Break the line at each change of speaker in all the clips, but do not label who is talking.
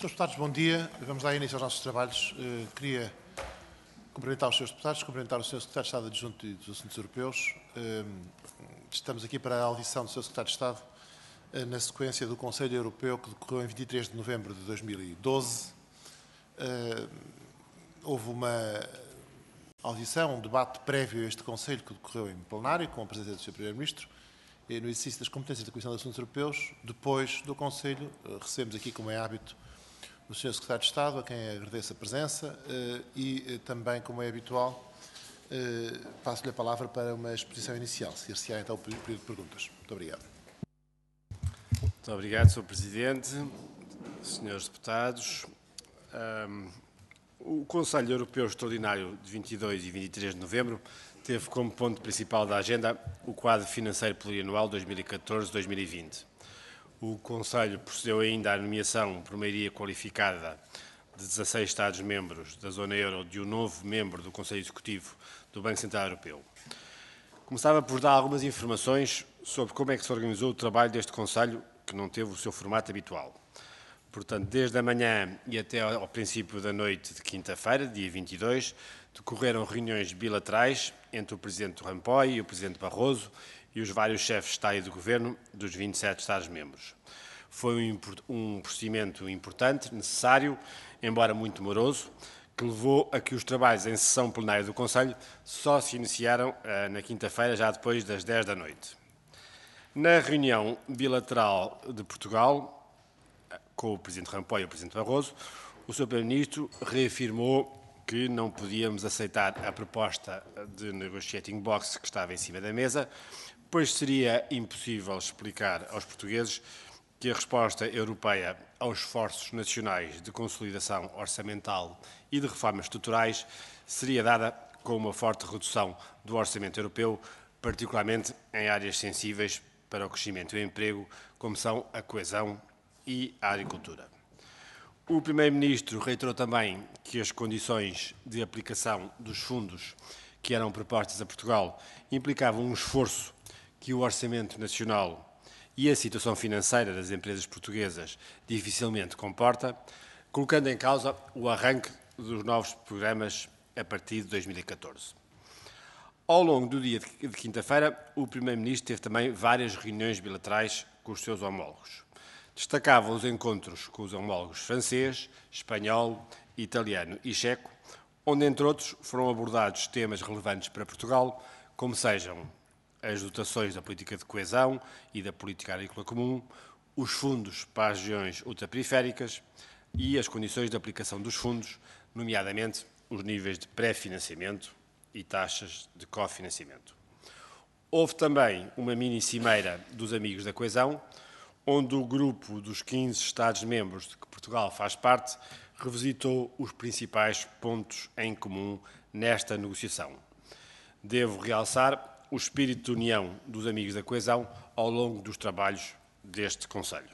Senhores deputados, bom dia. Vamos dar início aos nossos trabalhos. Queria cumprimentar os senhores deputados, cumprimentar o Sr. Secretário de Estado Adjunto e dos Assuntos Europeus. Estamos aqui para a audição do Sr. Secretário de Estado na sequência do Conselho Europeu que decorreu em 23 de novembro de 2012. Houve uma audição, um debate prévio a este Conselho que decorreu em plenário, com a presença do Sr. Primeiro-Ministro, e no exercício das competências da Comissão de Assuntos Europeus. Depois do Conselho, recebemos aqui, como é hábito, o Sr. Secretário de Estado, a quem agradeço a presença, e também, como é habitual, passo-lhe a palavra para uma exposição inicial. Seguir-se-á então o período de perguntas. Muito obrigado.
Muito obrigado, Sr. Presidente, Senhores Deputados. O Conselho Europeu Extraordinário de 22 e 23 de novembro teve como ponto principal da agenda o quadro financeiro plurianual 2014-2020. O Conselho procedeu ainda à nomeação por maioria qualificada de 16 Estados-membros da zona euro de um novo membro do Conselho Executivo do Banco Central Europeu. Começava por dar algumas informações sobre como é que se organizou o trabalho deste Conselho, que não teve o seu formato habitual. Portanto, desde a manhã e até ao princípio da noite de quinta-feira, dia 22, decorreram reuniões bilaterais entre o Presidente Rajoy e o Presidente Barroso e os vários chefes de Estado e de Governo dos 27 Estados-membros. Foi um procedimento importante, necessário, embora muito moroso, que levou a que os trabalhos em sessão plenária do Conselho só se iniciaram na quinta-feira, já depois das 10 da noite. Na reunião bilateral de Portugal, com o Presidente Rajoy e o Presidente Barroso, o Sr. Primeiro-Ministro reafirmou que não podíamos aceitar a proposta de negotiating box que estava em cima da mesa, pois seria impossível explicar aos portugueses que a resposta europeia aos esforços nacionais de consolidação orçamental e de reformas estruturais seria dada com uma forte redução do orçamento europeu, particularmente em áreas sensíveis para o crescimento e o emprego, como são a coesão e a agricultura. O Primeiro-Ministro reiterou também que as condições de aplicação dos fundos que eram propostas a Portugal implicavam um esforço que o orçamento nacional e a situação financeira das empresas portuguesas dificilmente comporta, colocando em causa o arranque dos novos programas a partir de 2014. Ao longo do dia de quinta-feira, o Primeiro-Ministro teve também várias reuniões bilaterais com os seus homólogos. Destacava os encontros com os homólogos francês, espanhol, italiano e checo, onde, entre outros, foram abordados temas relevantes para Portugal, como sejam as dotações da política de coesão e da política agrícola comum, os fundos para as regiões ultraperiféricas e as condições de aplicação dos fundos, nomeadamente os níveis de pré-financiamento e taxas de cofinanciamento. Houve também uma mini-cimeira dos Amigos da Coesão, onde o grupo dos 15 Estados-membros de que Portugal faz parte revisitou os principais pontos em comum nesta negociação. Devo realçar o espírito de união dos Amigos da Coesão ao longo dos trabalhos deste Conselho.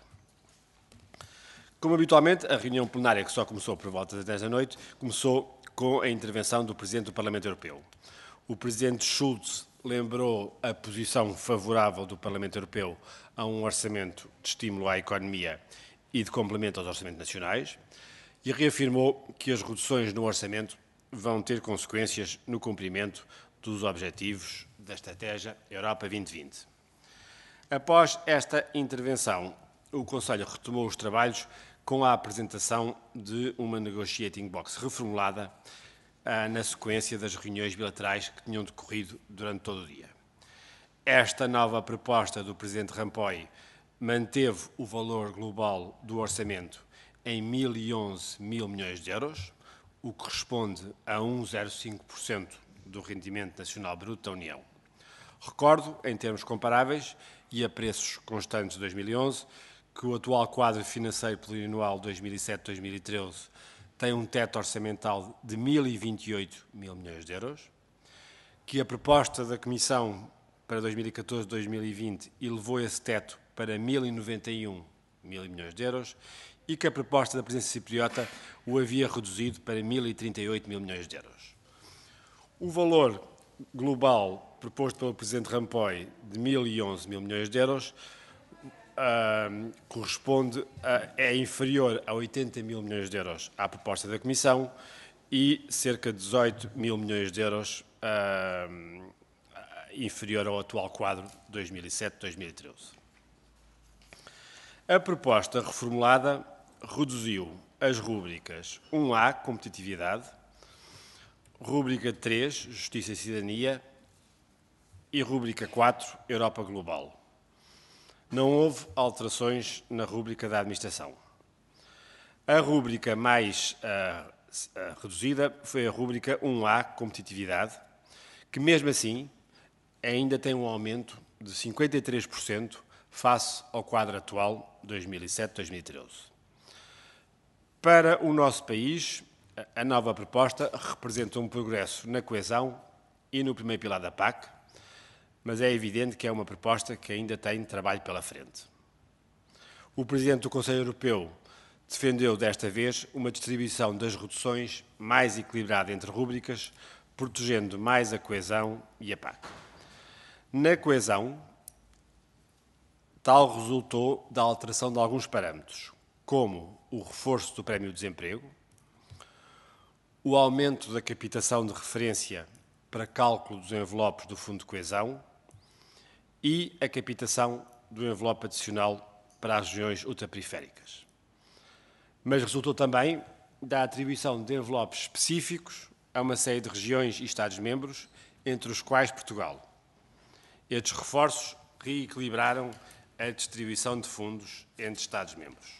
Como habitualmente, a reunião plenária, que só começou por volta das 10 da noite, começou com a intervenção do Presidente do Parlamento Europeu. O Presidente Schulz lembrou a posição favorável do Parlamento Europeu a um orçamento de estímulo à economia e de complemento aos orçamentos nacionais e reafirmou que as reduções no orçamento vão ter consequências no cumprimento dos objetivos da Estratégia Europa 2020. Após esta intervenção, o Conselho retomou os trabalhos com a apresentação de uma negotiating box reformulada na sequência das reuniões bilaterais que tinham decorrido durante todo o dia. Esta nova proposta do Presidente Rajoy manteve o valor global do orçamento em 1.011 mil milhões de euros, o que corresponde a 1,05% do rendimento nacional bruto da União. Recordo, em termos comparáveis e a preços constantes de 2011, que o atual quadro financeiro plurianual 2007-2013 tem um teto orçamental de 1.028 mil milhões de euros, que a proposta da Comissão para 2014-2020 elevou esse teto para 1.091 mil milhões de euros e que a proposta da presidência cipriota o havia reduzido para 1.038 mil milhões de euros. O valor global proposto pelo Presidente Rajoy de 1.011 mil milhões de euros é inferior a 80 mil milhões de euros à proposta da Comissão e cerca de 18 mil milhões de euros inferior ao atual quadro 2007-2013. A proposta reformulada reduziu as rúbricas 1A, Competitividade, rúbrica 3, Justiça e Cidadania, e rúbrica 4, Europa Global. Não houve alterações na rúbrica da Administração. A rúbrica mais reduzida foi a rúbrica 1A, Competitividade, que mesmo assim ainda tem um aumento de 53% face ao quadro atual 2007-2013. Para o nosso país, a nova proposta representa um progresso na coesão e no primeiro pilar da PAC, mas é evidente que é uma proposta que ainda tem trabalho pela frente. O Presidente do Conselho Europeu defendeu desta vez uma distribuição das reduções mais equilibrada entre rúbricas, protegendo mais a coesão e a PAC. Na coesão, tal resultou da alteração de alguns parâmetros, como o reforço do prémio de desemprego, o aumento da captação de referência para cálculo dos envelopes do Fundo de Coesão e a captação do envelope adicional para as regiões ultraperiféricas. Mas resultou também da atribuição de envelopes específicos a uma série de regiões e Estados-membros, entre os quais Portugal. Estes reforços reequilibraram a distribuição de fundos entre Estados-membros.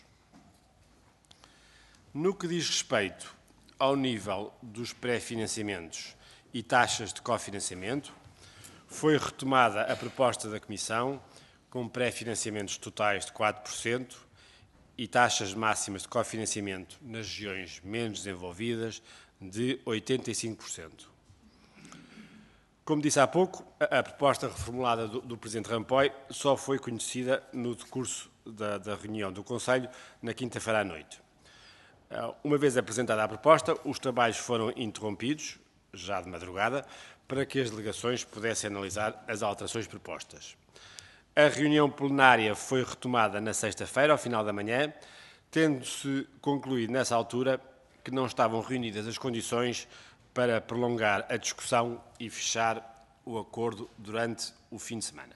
No que diz respeito ao nível dos pré-financiamentos e taxas de cofinanciamento, foi retomada a proposta da Comissão com pré-financiamentos totais de 4% e taxas máximas de cofinanciamento nas regiões menos desenvolvidas de 85%. Como disse há pouco, a proposta reformulada do Presidente Rampói só foi conhecida no decurso da reunião do Conselho na quinta-feira à noite. Uma vez apresentada a proposta, os trabalhos foram interrompidos, já de madrugada, para que as delegações pudessem analisar as alterações propostas. A reunião plenária foi retomada na sexta-feira, ao final da manhã, tendo-se concluído nessa altura que não estavam reunidas as condições para prolongar a discussão e fechar o acordo durante o fim de semana.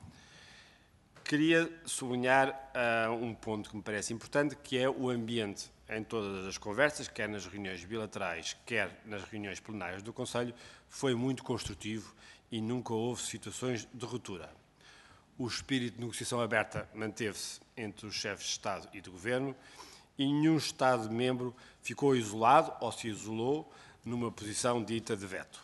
Queria sublinhar um ponto que me parece importante, que é o ambiente em todas as conversas, quer nas reuniões bilaterais, quer nas reuniões plenárias do Conselho, foi muito construtivo e nunca houve situações de ruptura. O espírito de negociação aberta manteve-se entre os chefes de Estado e de Governo e nenhum Estado-membro ficou isolado ou se isolou numa posição dita de veto.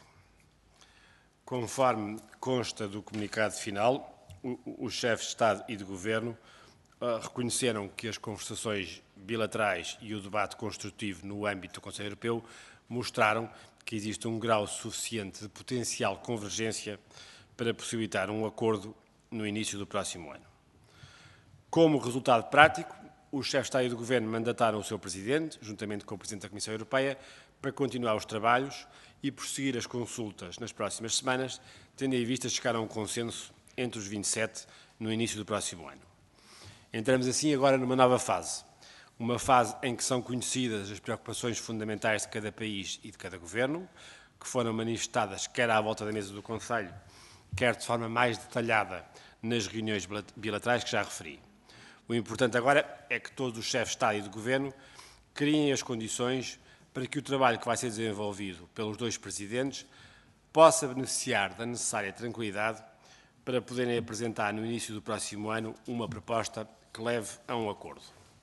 Conforme consta do comunicado final, os chefes de Estado e de Governo reconheceram que as conversações bilaterais e o debate construtivo no âmbito do Conselho Europeu mostraram que existe um grau suficiente de potencial convergência para possibilitar um acordo no início do próximo ano. Como resultado prático, os chefes de Estado e de Governo mandataram o seu Presidente, juntamente com o Presidente da Comissão Europeia, para continuar os trabalhos e prosseguir as consultas nas próximas semanas, tendo em vista chegar a um consenso entre os 27 no início do próximo ano. Entramos assim agora numa nova fase, uma fase em que são conhecidas as preocupações fundamentais de cada país e de cada governo, que foram manifestadas quer à volta da mesa do Conselho, quer de forma mais detalhada nas reuniões bilaterais que já referi. O importante agora é que todos os chefes de Estado e de Governo criem as condições para que o trabalho que vai ser desenvolvido pelos dois Presidentes possa beneficiar da necessária tranquilidade para poderem apresentar no início do próximo ano uma proposta que leve a um acordo.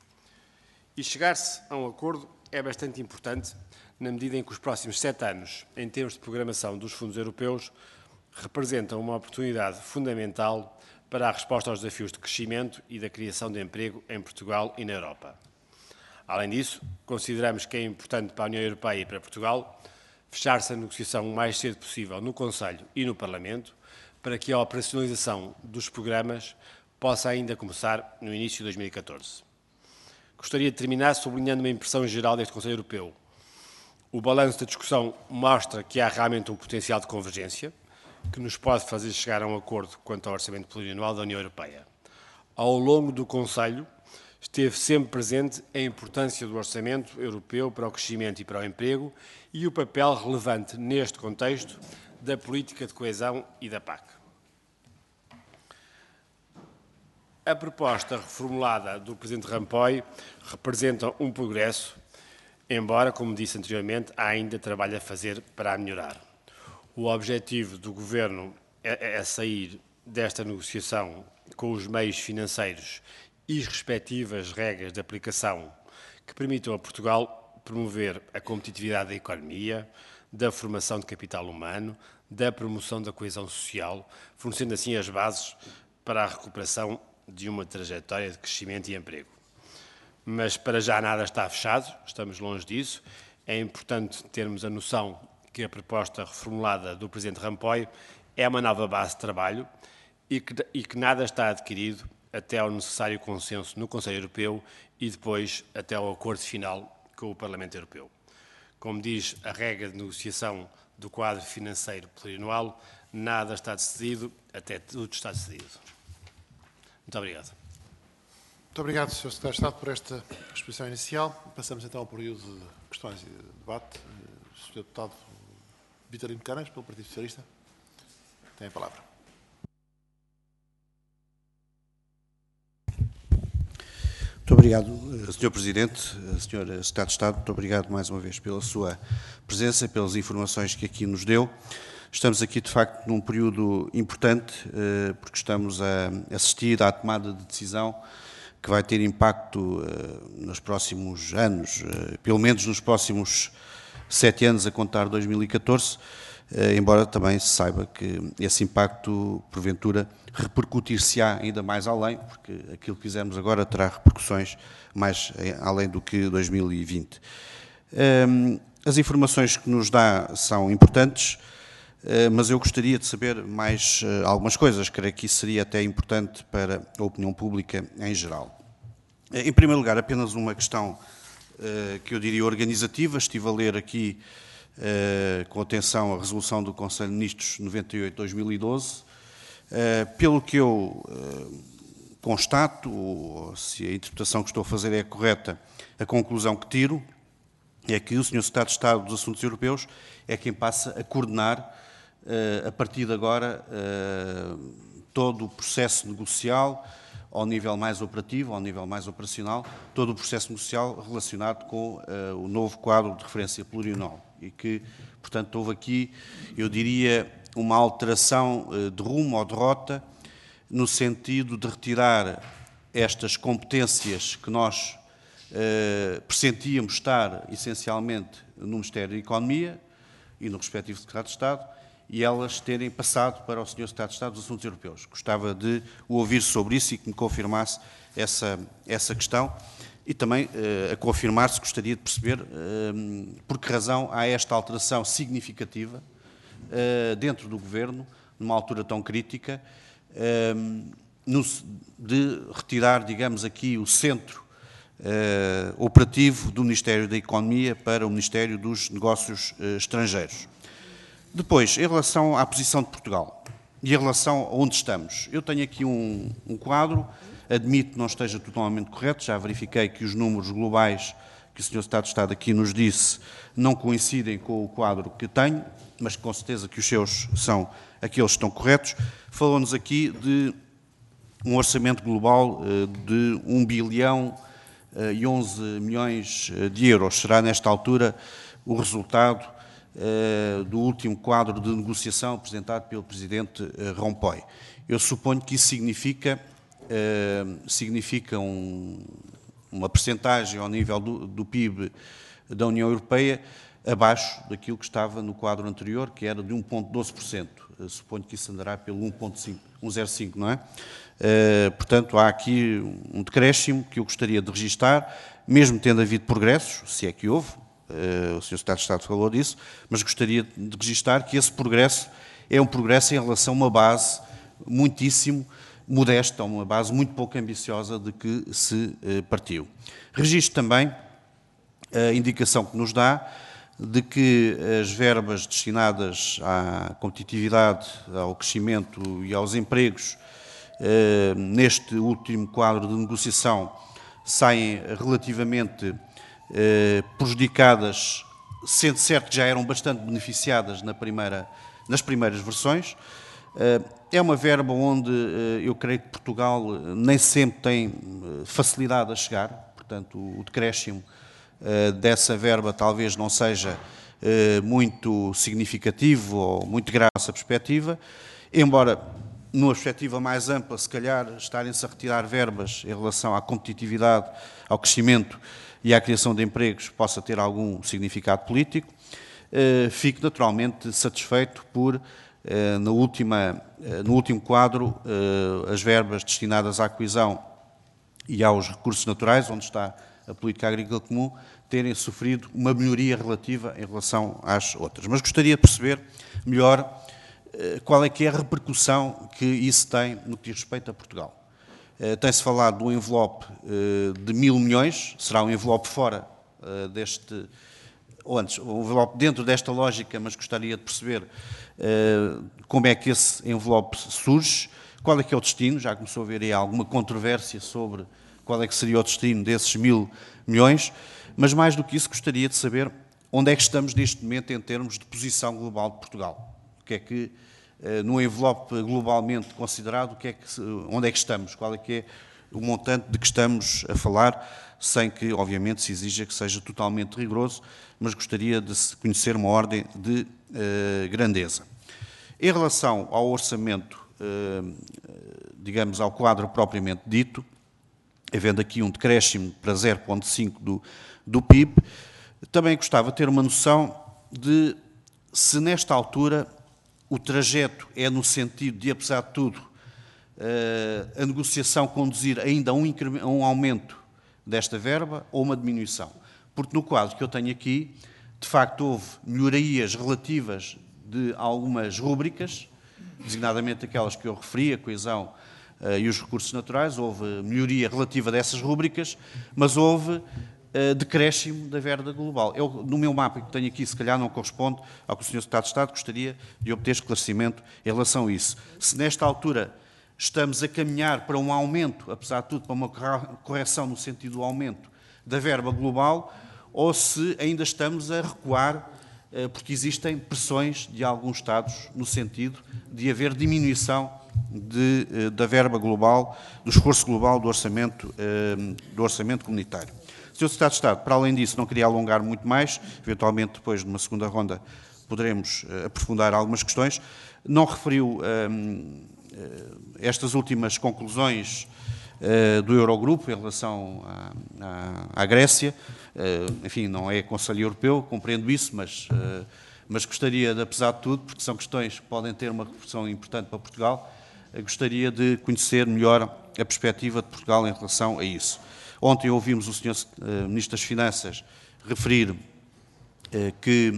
E chegar-se a um acordo é bastante importante na medida em que os próximos 7 anos, em termos de programação dos fundos europeus, representam uma oportunidade fundamental para a resposta aos desafios de crescimento e da criação de emprego em Portugal e na Europa. Além disso, consideramos que é importante para a União Europeia e para Portugal fechar-se a negociação o mais cedo possível no Conselho e no Parlamento para que a operacionalização dos programas possa ainda começar no início de 2014. Gostaria de terminar sublinhando uma impressão geral deste Conselho Europeu. O balanço da discussão mostra que há realmente um potencial de convergência que nos pode fazer chegar a um acordo quanto ao orçamento plurianual da União Europeia. Ao longo do Conselho, esteve sempre presente a importância do orçamento europeu para o crescimento e para o emprego e o papel relevante neste contexto da política de coesão e da PAC. A proposta reformulada do Presidente Rampói representa um progresso, embora, como disse anteriormente, há ainda trabalho a fazer para a melhorar. O objetivo do Governo é sair desta negociação com os meios financeiros e as respectivas regras de aplicação que permitam a Portugal promover a competitividade da economia, da formação de capital humano, da promoção da coesão social, fornecendo assim as bases para a recuperação de uma trajetória de crescimento e emprego. Mas para já nada está fechado, estamos longe disso. É importante termos a noção que a proposta reformulada do Presidente Rampói é uma nova base de trabalho e que nada está adquirido até ao necessário consenso no Conselho Europeu e depois até ao acordo final com o Parlamento Europeu. Como diz a regra de negociação do quadro financeiro plurianual, nada está decidido até tudo está decidido. Muito obrigado.
Muito obrigado, Sr. Secretário de Estado, por esta exposição inicial. Passamos então ao período de questões e de debate. O Sr. Deputado Vitorino Canas, pelo Partido Socialista, tem a palavra.
Muito obrigado, Sr. Presidente, Sr. Secretário de Estado, muito obrigado mais uma vez pela sua presença, pelas informações que aqui nos deu. Estamos aqui, de facto, num período importante, porque estamos a assistir à tomada de decisão que vai ter impacto nos próximos anos, pelo menos nos próximos 7 anos, a contar 2014, embora também se saiba que esse impacto, porventura, repercutir-se-á ainda mais além, porque aquilo que fizermos agora terá repercussões mais além do que 2020. As informações que nos dá são importantes, mas eu gostaria de saber mais algumas coisas, creio que isso seria até importante para a opinião pública em geral. Em primeiro lugar, apenas uma questão que eu diria organizativa. Estive a ler aqui com atenção a resolução do Conselho de Ministros 98/2012. Pelo que eu constato, ou se a interpretação que estou a fazer é correta, a conclusão que tiro é que o Sr. Secretário de Estado dos Assuntos Europeus é quem passa a coordenar, a partir de agora, todo o processo negocial, ao nível mais operativo, ao nível mais operacional, todo o processo negocial relacionado com o novo quadro de referência plurianual. E que, portanto, houve aqui, eu diria, uma alteração de rumo ou de rota, no sentido de retirar estas competências que nós pressentíamos estar, essencialmente, no Ministério da Economia e no respectivo Secretário de Estado, e elas terem passado para o Sr. Secretário de Estado dos Assuntos Europeus. Gostava de o ouvir sobre isso e que me confirmasse essa questão. E também, a confirmar-se, gostaria de perceber por que razão há esta alteração significativa dentro do Governo, numa altura tão crítica, de retirar, digamos aqui, o centro operativo do Ministério da Economia para o Ministério dos Negócios Estrangeiros. Depois, em relação à posição de Portugal e em relação a onde estamos, eu tenho aqui um quadro, admito que não esteja totalmente correto, já verifiquei que os números globais que o Sr. Secretário de Estado aqui nos disse não coincidem com o quadro que tenho, mas com certeza que os seus são aqueles que estão corretos. Falou-nos aqui de um orçamento global de 1 bilhão e 11 milhões de euros. Será, nesta altura, o resultado do último quadro de negociação apresentado pelo Presidente Rampói. Eu suponho que isso significa uma percentagem ao nível do PIB da União Europeia abaixo daquilo que estava no quadro anterior, que era de 1,12%. Suponho que isso andará pelo 1,05%, não é? Portanto, há aqui um decréscimo que eu gostaria de registar, mesmo tendo havido progressos, se é que houve, o Sr. Secretário de Estado falou disso, mas gostaria de registar que esse progresso é um progresso em relação a uma base muitíssimo modesta, uma base muito pouco ambiciosa de que se partiu. Registro também a indicação que nos dá de que as verbas destinadas à competitividade, ao crescimento e aos empregos neste último quadro de negociação, saem relativamente prejudicadas, sendo certo que já eram bastante beneficiadas nas primeiras versões. É uma verba onde eu creio que Portugal nem sempre tem facilidade a chegar, portanto, o decréscimo dessa verba talvez não seja muito significativo ou muito grave essa perspectiva, embora, numa perspectiva mais ampla, se calhar estarem-se a retirar verbas em relação à competitividade, ao crescimento e à criação de empregos possa ter algum significado político. Fico naturalmente satisfeito por, no último quadro, as verbas destinadas à coesão e aos recursos naturais, onde está a política agrícola comum, terem sofrido uma melhoria relativa em relação às outras. Mas gostaria de perceber melhor qual é que é a repercussão que isso tem no que diz respeito a Portugal. Tem-se falado de um envelope de 1.000 milhões, será um envelope fora deste, ou antes, um envelope dentro desta lógica, mas gostaria de perceber como é que esse envelope surge, qual é que é o destino, já começou a haver aí alguma controvérsia sobre qual é que seria o destino desses 1.000 milhões, mas mais do que isso gostaria de saber onde é que estamos neste momento em termos de posição global de Portugal. O que é que, no envelope globalmente considerado, onde é que estamos, qual é que é o montante de que estamos a falar, sem que, obviamente, se exija que seja totalmente rigoroso, mas gostaria de conhecer uma ordem de grandeza. Em relação ao orçamento, digamos, ao quadro propriamente dito, havendo aqui um decréscimo para 0,5% do PIB, também gostava de ter uma noção de se nesta altura o trajeto é no sentido de, apesar de tudo, a negociação conduzir ainda a um aumento desta verba ou uma diminuição. Porque no quadro que eu tenho aqui, de facto, houve melhorias relativas de algumas rúbricas, designadamente aquelas que eu referi, a coesão e os recursos naturais, houve melhoria relativa dessas rúbricas, mas houve decréscimo da verba global. Eu, no meu mapa que tenho aqui, se calhar não corresponde ao que o Sr. Secretário de Estado, gostaria de obter esclarecimento em relação a isso. Se nesta altura estamos a caminhar para um aumento, apesar de tudo, para uma correção no sentido do aumento da verba global, ou se ainda estamos a recuar, porque existem pressões de alguns Estados no sentido de haver diminuição da verba global, do esforço global do orçamento comunitário. Sr. Secretário de Estado, para além disso, não queria alongar muito mais, eventualmente depois, numa segunda ronda, poderemos aprofundar algumas questões. Não referiu estas últimas conclusões do Eurogrupo em relação à Grécia. Enfim, não é Conselho Europeu, compreendo isso, mas gostaria de, apesar de tudo, porque são questões que podem ter uma repercussão importante para Portugal, gostaria de conhecer melhor a perspectiva de Portugal em relação a isso. Ontem ouvimos o Sr. Ministro das Finanças referir que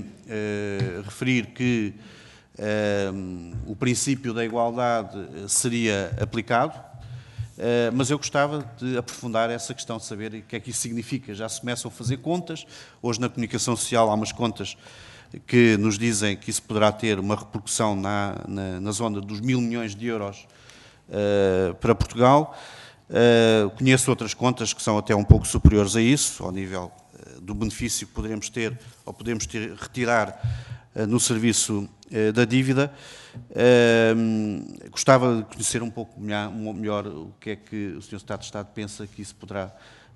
o princípio da igualdade seria aplicado, mas eu gostava de aprofundar essa questão, de saber o que é que isso significa. Já se começam a fazer contas, hoje na comunicação social há umas contas que nos dizem que isso poderá ter uma repercussão na zona dos 1.000 milhões de euros para Portugal. Conheço outras contas que são até um pouco superiores a isso, ao nível do benefício que poderemos ter ou podemos retirar no serviço da dívida. Gostava de conhecer um pouco melhor o que é que o Sr. Secretário de Estado pensa que isso poderá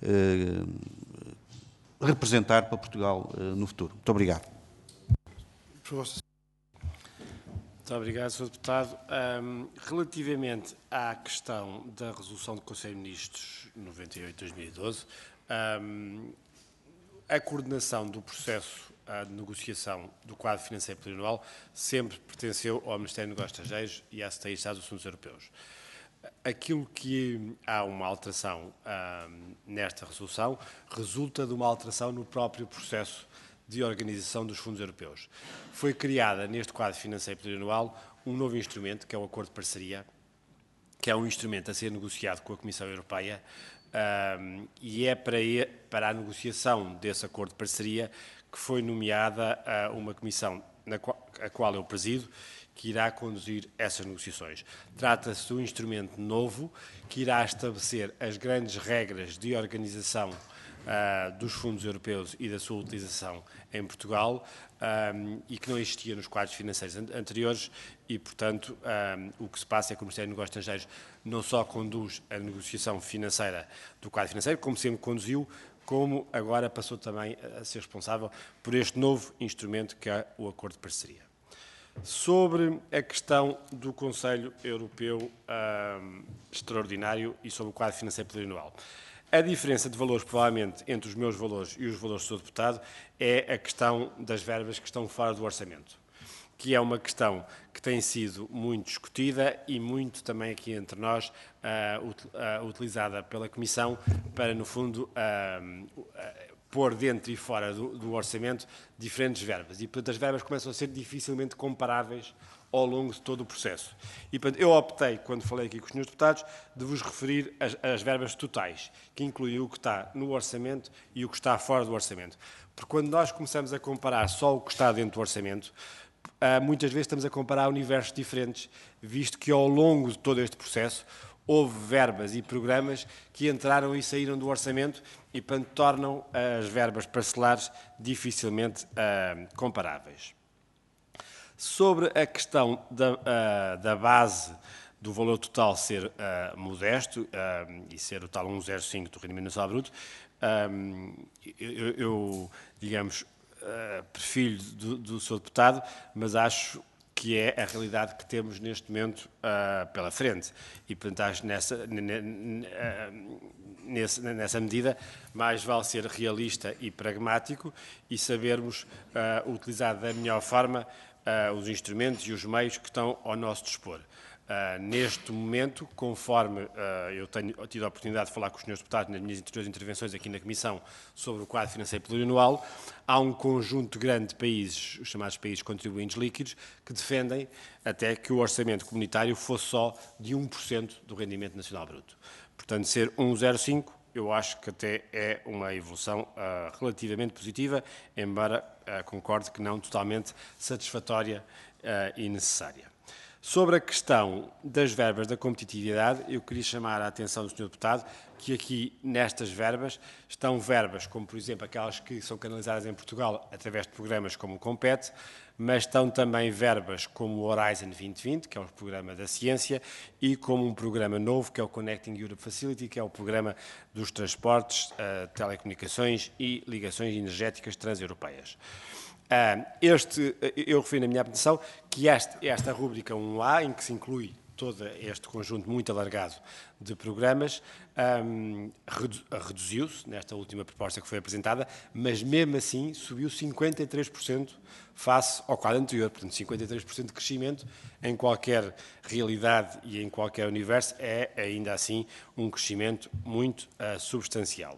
representar para Portugal no futuro. Muito obrigado.
Muito obrigado, Sr. Deputado. Relativamente à questão da resolução do Conselho de Ministros 98/2012, a coordenação do processo de negociação do quadro financeiro plurianual sempre pertenceu ao Ministério dos Negócios Estrangeiros e à Secretaria de Estado dos Assuntos Europeus. Aquilo que há uma alteração nesta resolução resulta de uma alteração no próprio processo de organização dos fundos europeus. Foi criada neste quadro financeiro plurianual um novo instrumento, que é o Acordo de Parceria, que é um instrumento a ser negociado com a Comissão Europeia e é para a negociação desse Acordo de Parceria que foi nomeada uma comissão a qual eu presido, que irá conduzir essas negociações. Trata-se de um instrumento novo que irá estabelecer as grandes regras de organização dos fundos europeus e da sua utilização em Portugal e que não existia nos quadros financeiros anteriores e, portanto, o que se passa é que o Ministério dos Negócios Estrangeiros não só conduz a negociação financeira do quadro financeiro, como sempre conduziu, como agora passou também a ser responsável por este novo instrumento que é o Acordo de Parceria. Sobre a questão do Conselho Europeu Extraordinário e sobre o quadro financeiro plurianual. A diferença de valores, provavelmente, entre os meus valores e os valores do Sr. Deputado é a questão das verbas que estão fora do orçamento, que é uma questão que tem sido muito discutida e muito também aqui entre nós utilizada pela Comissão para, no fundo, pôr dentro e fora do orçamento diferentes verbas. E, portanto, as verbas começam a ser dificilmente comparáveis ao longo de todo o processo. E, portanto, eu optei, quando falei aqui com os senhores deputados, de vos referir as verbas totais, que incluem o que está no orçamento e o que está fora do orçamento. Porque quando nós começamos a comparar só o que está dentro do orçamento, muitas vezes estamos a comparar universos diferentes, visto que ao longo de todo este processo houve verbas e programas que entraram e saíram do orçamento e, portanto, tornam as verbas parcelares dificilmente comparáveis. Sobre a questão da base do valor total ser modesto e ser o tal 1,05 do rendimento nacional bruto, eu digamos, prefiro do Sr. Deputado, mas acho que é a realidade que temos neste momento pela frente. E, portanto, acho nessa medida, mais vale ser realista e pragmático e sabermos utilizar da melhor forma os instrumentos e os meios que estão ao nosso dispor. Neste momento, conforme eu tenho tido a oportunidade de falar com os senhores deputados nas minhas anteriores intervenções aqui na Comissão sobre o quadro financeiro plurianual, há um conjunto grande de países, os chamados países contribuintes líquidos, que defendem até que o orçamento comunitário fosse só de 1% do rendimento nacional bruto. Portanto, ser 1,05, eu acho que até é uma evolução relativamente positiva, embora concorde que não totalmente satisfatória e necessária. Sobre a questão das verbas da competitividade, eu queria chamar a atenção do Sr. Deputado que aqui, nestas verbas, estão verbas como, por exemplo, aquelas que são canalizadas em Portugal através de programas como o Compete, mas estão também verbas como o Horizon 2020, que é o programa da ciência, e como um programa novo, que é o Connecting Europe Facility, que é o programa dos transportes, telecomunicações e ligações energéticas transeuropeias. Eu referi na minha apresentação que esta rúbrica 1A, em que se inclui todo este conjunto muito alargado de programas, reduziu-se nesta última proposta que foi apresentada, mas mesmo assim subiu 53% face ao quadro anterior. Portanto, 53% de crescimento em qualquer realidade e em qualquer universo é ainda assim um crescimento muito substancial.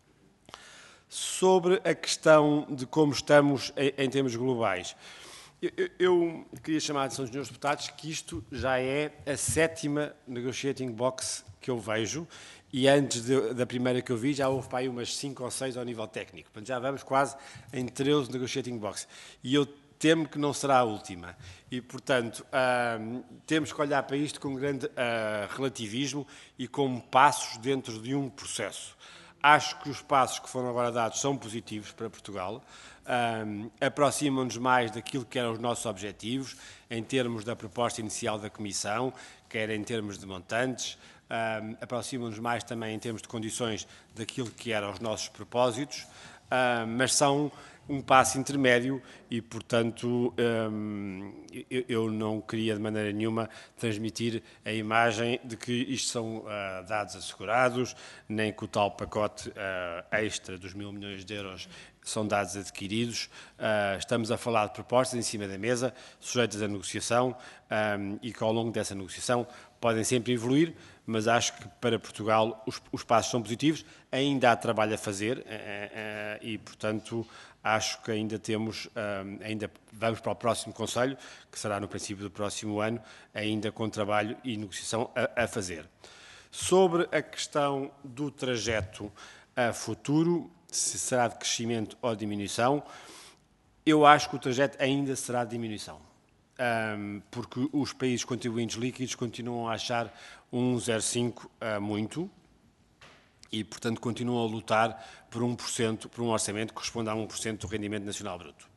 Sobre a questão de como estamos em termos globais, eu queria chamar a atenção dos senhores deputados que isto já é a 7ª negotiating box que eu vejo e antes da primeira que eu vi já houve para aí umas 5 ou 6 ao nível técnico. Portanto, já vamos quase em 13 negotiating box e eu temo que não será a última. E, portanto, temos que olhar para isto com grande relativismo e como passos dentro de um processo. Acho que os passos que foram agora dados são positivos para Portugal, aproximam-nos mais daquilo que eram os nossos objetivos, em termos da proposta inicial da Comissão, quer em termos de montantes, aproximam-nos mais também em termos de condições daquilo que eram os nossos propósitos, mas são um passo intermédio e, portanto, eu não queria de maneira nenhuma transmitir a imagem de que isto são dados assegurados, nem que o tal pacote extra dos 1.000 milhões de euros são dados adquiridos. Estamos a falar de propostas em cima da mesa, sujeitas à negociação e que ao longo dessa negociação podem sempre evoluir, mas acho que para Portugal os passos são positivos, ainda há trabalho a fazer e, portanto, acho que ainda vamos para o próximo Conselho, que será no princípio do próximo ano, ainda com trabalho e negociação a fazer. Sobre a questão do trajeto futuro, se será de crescimento ou diminuição, eu acho que o trajeto ainda será de diminuição, porque os países contribuintes líquidos continuam a achar 1,05 muito e, portanto, continuam a lutar por 1%, por um orçamento que corresponde a 1% do rendimento nacional bruto.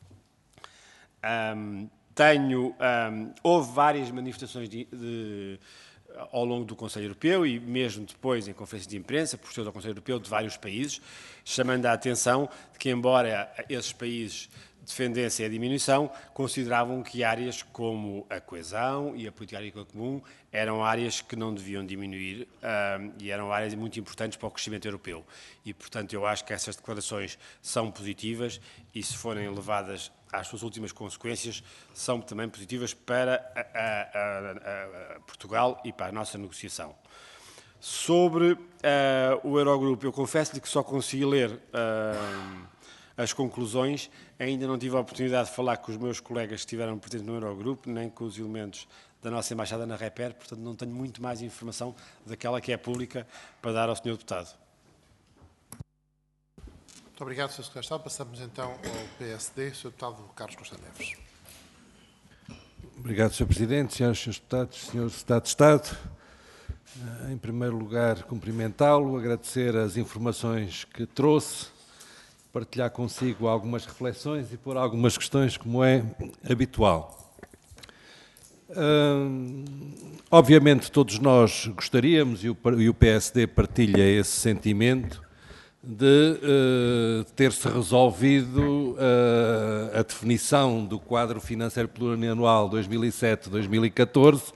Houve várias manifestações ao longo do Conselho Europeu e mesmo depois em conferências de imprensa, por ser do Conselho Europeu, de vários países, chamando a atenção de que, embora esses países defendessem a diminuição, consideravam que áreas como a coesão e a política agrícola comum eram áreas que não deviam diminuir e eram áreas muito importantes para o crescimento europeu. E, portanto, eu acho que essas declarações são positivas e, se forem levadas às suas últimas consequências, são também positivas para Portugal e para a nossa negociação. Sobre o Eurogrupo, eu confesso-lhe que só consegui ler as conclusões, ainda não tive a oportunidade de falar com os meus colegas que estiveram presentes no Eurogrupo, nem com os elementos da nossa embaixada na Reper, portanto não tenho muito mais informação daquela que é pública para dar ao Sr. Deputado.
Muito obrigado, Sr. Secretário de Estado. Passamos então ao PSD, Sr. Deputado Carlos Costa Neves.
Obrigado, Sr. Presidente, senhoras e senhores deputados, Sr. Secretário de Estado. Em primeiro lugar, cumprimentá-lo, agradecer as informações que trouxe, partilhar consigo algumas reflexões e pôr algumas questões, como é habitual. Obviamente, todos nós gostaríamos, e o PSD partilha esse sentimento, de ter-se resolvido a definição do quadro financeiro plurianual 2007-2014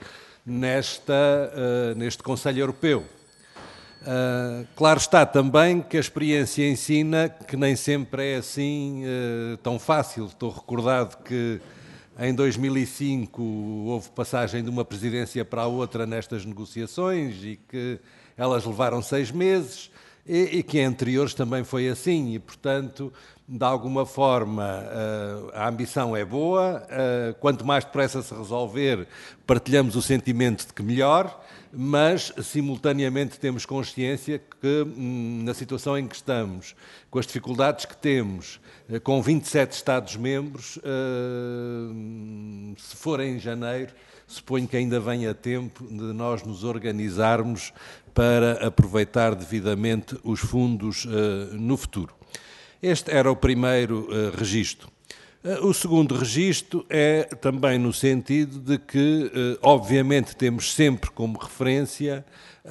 neste Conselho Europeu. Claro está também que a experiência ensina que nem sempre é assim tão fácil. Estou recordado que em 2005 houve passagem de uma presidência para a outra nestas negociações e que elas levaram 6 meses e que em anteriores também foi assim e, portanto, de alguma forma a ambição é boa, quanto mais depressa se resolver, partilhamos o sentimento de que melhor, mas simultaneamente temos consciência que na situação em que estamos, com as dificuldades que temos, com 27 Estados-membros, se for em janeiro, suponho que ainda venha tempo de nós nos organizarmos para aproveitar devidamente os fundos no futuro. Este era o primeiro registro. O segundo registro é também no sentido de que, obviamente, temos sempre como referência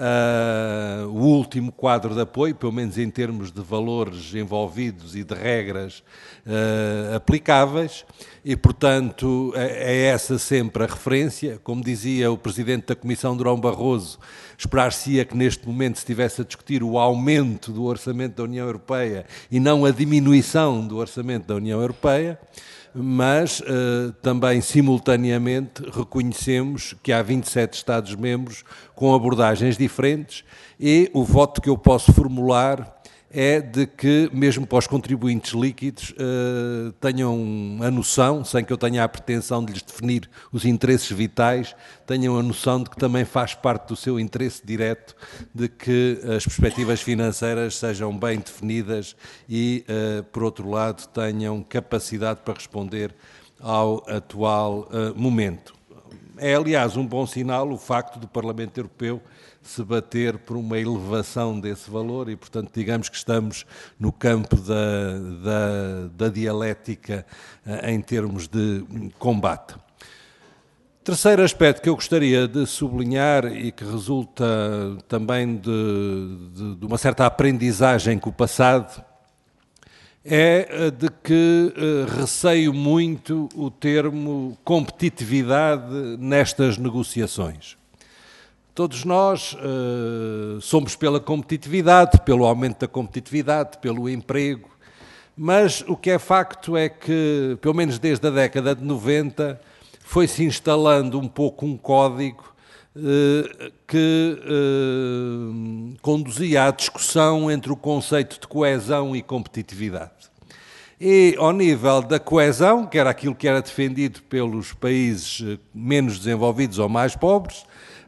o último quadro de apoio, pelo menos em termos de valores envolvidos e de regras aplicáveis, e, portanto, é essa sempre a referência. Como dizia o Presidente da Comissão, Durão Barroso, esperar-se-ia que neste momento se estivesse a discutir o aumento do orçamento da União Europeia e não a diminuição do orçamento da União Europeia, mas também simultaneamente reconhecemos que há 27 Estados-membros com abordagens diferentes e o voto que eu posso formular é de que, mesmo para os contribuintes líquidos, tenham a noção, sem que eu tenha a pretensão de lhes definir os interesses vitais, tenham a noção de que também faz parte do seu interesse direto de que as perspectivas financeiras sejam bem definidas e, por outro lado, tenham capacidade para responder ao atual momento. É, aliás, um bom sinal o facto do Parlamento Europeu se bater por uma elevação desse valor e, portanto, digamos que estamos no campo da dialética em termos de combate. Terceiro aspecto que eu gostaria de sublinhar e que resulta também de uma certa aprendizagem com o passado é de que receio muito o termo competitividade nestas negociações. Todos nós somos pela competitividade, pelo aumento da competitividade, pelo emprego, mas o que é facto é que, pelo menos desde a década de 90, foi-se instalando um pouco um código que conduzia à discussão entre o conceito de coesão e competitividade. E ao nível da coesão, que era aquilo que era defendido pelos países menos desenvolvidos ou mais pobres,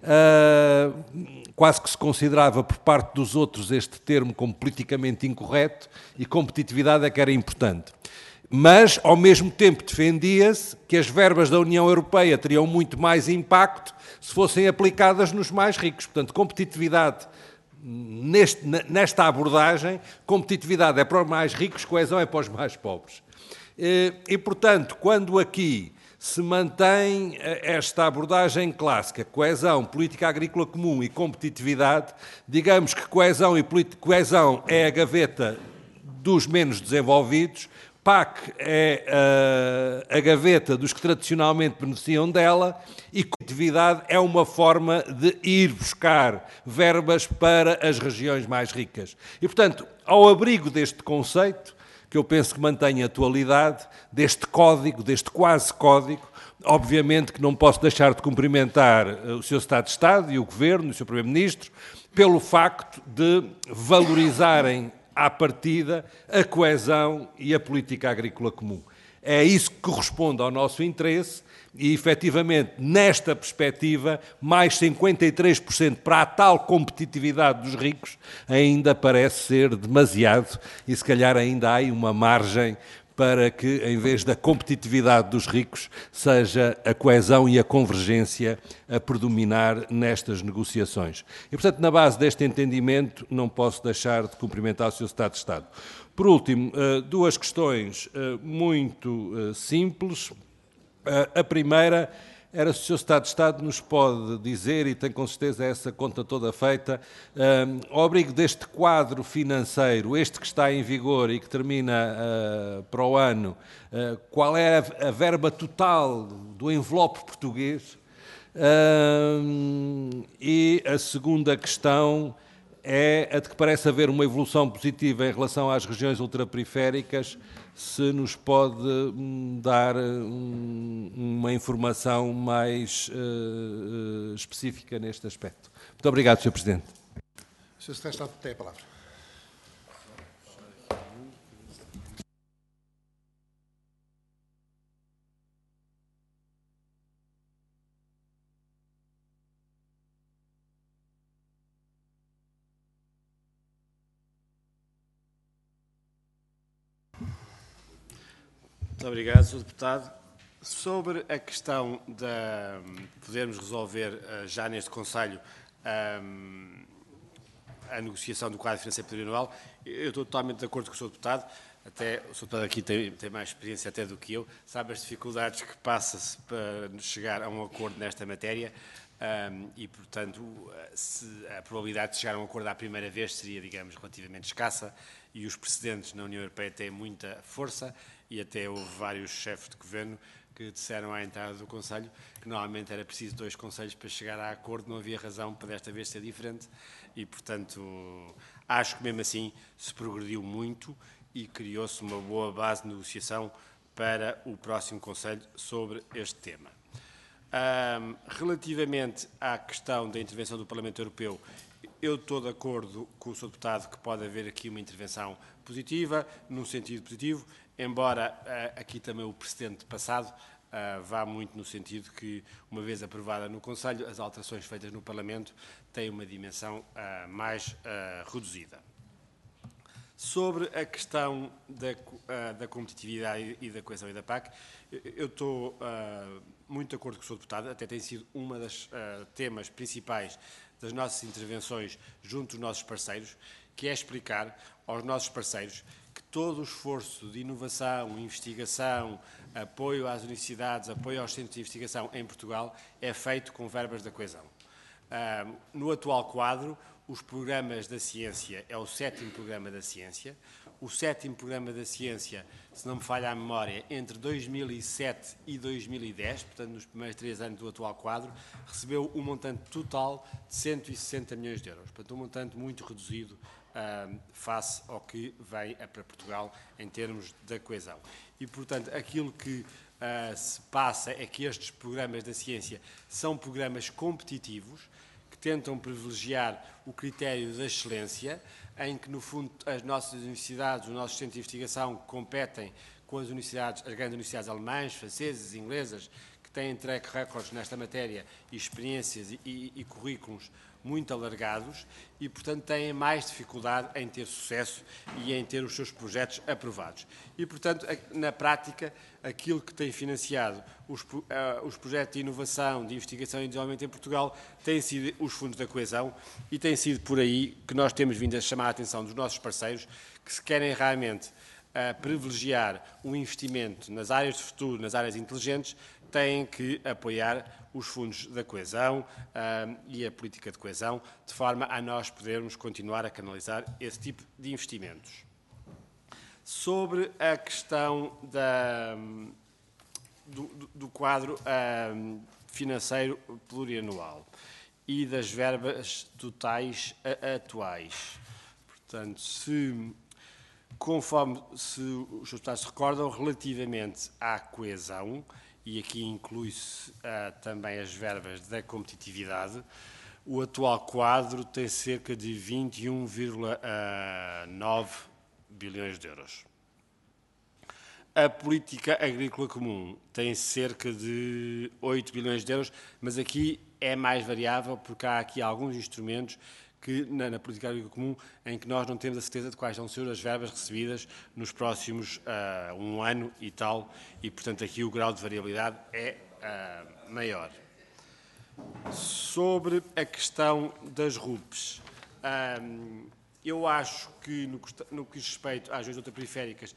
quase que se considerava por parte dos outros este termo como politicamente incorreto e competitividade é que era importante. Mas, ao mesmo tempo, defendia-se que as verbas da União Europeia teriam muito mais impacto se fossem aplicadas nos mais ricos. Portanto, competitividade, nesta abordagem, competitividade é para os mais ricos, coesão é para os mais pobres. E, portanto, quando aqui se mantém esta abordagem clássica, coesão, política agrícola comum e competitividade, digamos que coesão é a gaveta dos menos desenvolvidos, PAC é a gaveta dos que tradicionalmente beneficiam dela e competitividade é uma forma de ir buscar verbas para as regiões mais ricas. E, portanto, ao abrigo deste conceito, que eu penso que mantém a atualidade, deste código, deste quase código, obviamente que não posso deixar de cumprimentar o Sr. Secretário de Estado e o Governo, o Sr. Primeiro-Ministro, pelo facto de valorizarem à partida a coesão e a política agrícola comum. É isso que corresponde ao nosso interesse e, efetivamente, nesta perspectiva, mais 53% para a tal competitividade dos ricos ainda parece ser demasiado e, se calhar, ainda há aí uma margem para que, em vez da competitividade dos ricos, seja a coesão e a convergência a predominar nestas negociações. E, portanto, na base deste entendimento, não posso deixar de cumprimentar o Sr. Secretário de Estado. Por último, duas questões muito simples. A primeira era se o Sr. Secretário de Estado nos pode dizer, e tem com certeza essa conta toda feita, ao abrigo deste quadro financeiro, este que está em vigor e que termina para o ano, qual é a verba total do envelope português? E a segunda questão é a de que parece haver uma evolução positiva em relação às regiões ultraperiféricas, se nos pode dar uma informação mais específica neste aspecto. Muito obrigado, Sr. Presidente.
O Sr. Secretário de Estado tem a palavra.
Muito obrigado, Sr. Deputado. Sobre a questão de podermos resolver já neste Conselho a negociação do quadro financeiro plurianual, eu estou totalmente de acordo com o Sr. Deputado, até o Sr. Deputado aqui tem mais experiência até do que eu, sabe as dificuldades que passa-se para chegar a um acordo nesta matéria e, portanto, a probabilidade de chegar a um acordo à primeira vez seria, digamos, relativamente escassa e os precedentes na União Europeia têm muita força e até houve vários chefes de governo que disseram à entrada do Conselho que normalmente era preciso 2 conselhos para chegar a acordo, não havia razão para desta vez ser diferente e, portanto, acho que mesmo assim se progrediu muito e criou-se uma boa base de negociação para o próximo Conselho sobre este tema. Relativamente à questão da intervenção do Parlamento Europeu, eu estou de acordo com o Sr. Deputado que pode haver aqui uma intervenção positiva, num sentido positivo, embora aqui também o precedente passado vá muito no sentido que, uma vez aprovada no Conselho, as alterações feitas no Parlamento têm uma dimensão mais reduzida. Sobre a questão da competitividade e da coesão e da PAC, eu estou muito de acordo com o Sr. Deputado, até tem sido uma das temas principais das nossas intervenções junto dos nossos parceiros, que é explicar aos nossos parceiros que todo o esforço de inovação, investigação, apoio às universidades, apoio aos centros de investigação em Portugal é feito com verbas da coesão. No atual quadro, os programas da ciência é o 7º programa da ciência. O 7º programa da ciência, se não me falha a memória, entre 2007 e 2010, portanto nos primeiros 3 anos do atual quadro, recebeu um montante total de 160 milhões de euros. Portanto, um montante muito reduzido face ao que vem para Portugal em termos da coesão. E, portanto, aquilo que se passa é que estes programas da ciência são programas competitivos, que tentam privilegiar o critério da excelência, em que, no fundo, as nossas universidades, os nossos centros de investigação competem com as grandes universidades alemãs, francesas, inglesas, que têm track records nesta matéria e experiências e currículos muito alargados e, portanto, têm mais dificuldade em ter sucesso e em ter os seus projetos aprovados. E, portanto, na prática, aquilo que tem financiado os projetos de inovação, de investigação e desenvolvimento em Portugal têm sido os fundos da coesão e tem sido por aí que nós temos vindo a chamar a atenção dos nossos parceiros que, se querem realmente privilegiar o investimento nas áreas de futuro, nas áreas inteligentes, têm que apoiar os fundos da coesão e a política de coesão, de forma a nós podermos continuar a canalizar esse tipo de investimentos. Sobre a questão do quadro financeiro plurianual e das verbas totais atuais. Portanto, conforme os seus deputados se recordam, relativamente à coesão, e aqui inclui-se também as verbas da competitividade, o atual quadro tem cerca de 21,9 bilhões de euros. A política agrícola comum tem cerca de 8 bilhões de euros, mas aqui é mais variável porque há aqui alguns instrumentos que, na política agrícola comum, em que nós não temos a certeza de quais vão ser as verbas recebidas nos próximos um ano e tal, e, portanto, aqui o grau de variabilidade é maior. Sobre a questão das RUPs, eu acho que, no que diz respeito às regiões ultraperiféricas,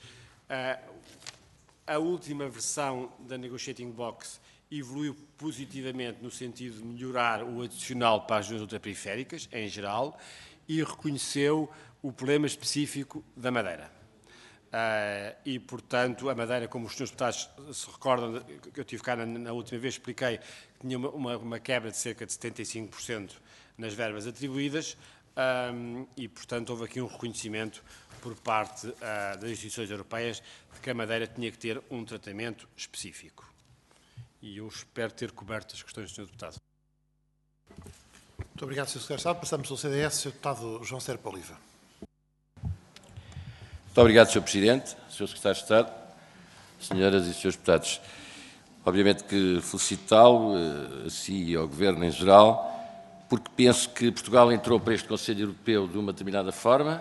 a última versão da Negotiating Box evoluiu positivamente no sentido de melhorar o adicional para as regiões ultraperiféricas, em geral, e reconheceu o problema específico da Madeira. E, portanto, a Madeira, como os senhores deputados se recordam, que eu tive cá na última vez, expliquei que tinha uma quebra de cerca de 75% nas verbas atribuídas e, portanto, houve aqui um reconhecimento por parte das instituições europeias de que a Madeira tinha que ter um tratamento específico. E eu espero ter coberto as questões do Sr. Deputado.
Muito obrigado, Sr. Secretário de Estado. Passamos ao CDS, Sr. Deputado João Serpa Oliva.
Muito obrigado, Sr. Presidente, Sr. Secretário de Estado, Senhoras e Srs. Deputados. Obviamente que felicitá-lo, a si e ao Governo em geral, porque penso que Portugal entrou para este Conselho Europeu de uma determinada forma,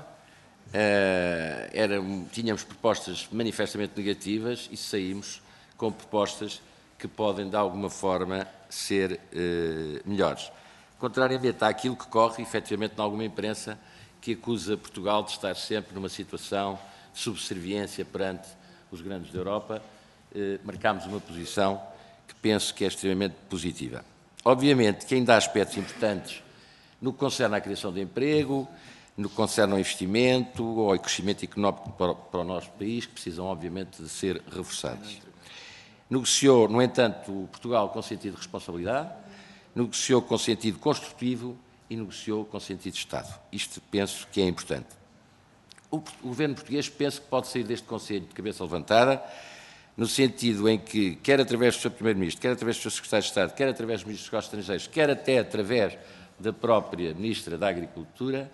tínhamos propostas manifestamente negativas e saímos com propostas que podem, de alguma forma, ser melhores. Contrariamente àquilo que corre, efetivamente, em alguma imprensa, que acusa Portugal de estar sempre numa situação de subserviência perante os grandes da Europa, marcámos uma posição que penso que é extremamente positiva. Obviamente que ainda há aspectos importantes no que concerne à criação de emprego, no que concerne ao investimento ou ao crescimento económico para o nosso país, que precisam, obviamente, de ser reforçados. Negociou, no entanto, Portugal com sentido de responsabilidade, negociou com sentido construtivo e negociou com sentido de Estado. Isto penso que é importante. O governo português penso que pode sair deste Conselho de cabeça levantada, no sentido em que, quer através do Sr. Primeiro-Ministro, quer através do Sr. Secretário de Estado, quer através dos Ministros dos Negócios Estrangeiros, quer até através da própria Ministra da Agricultura,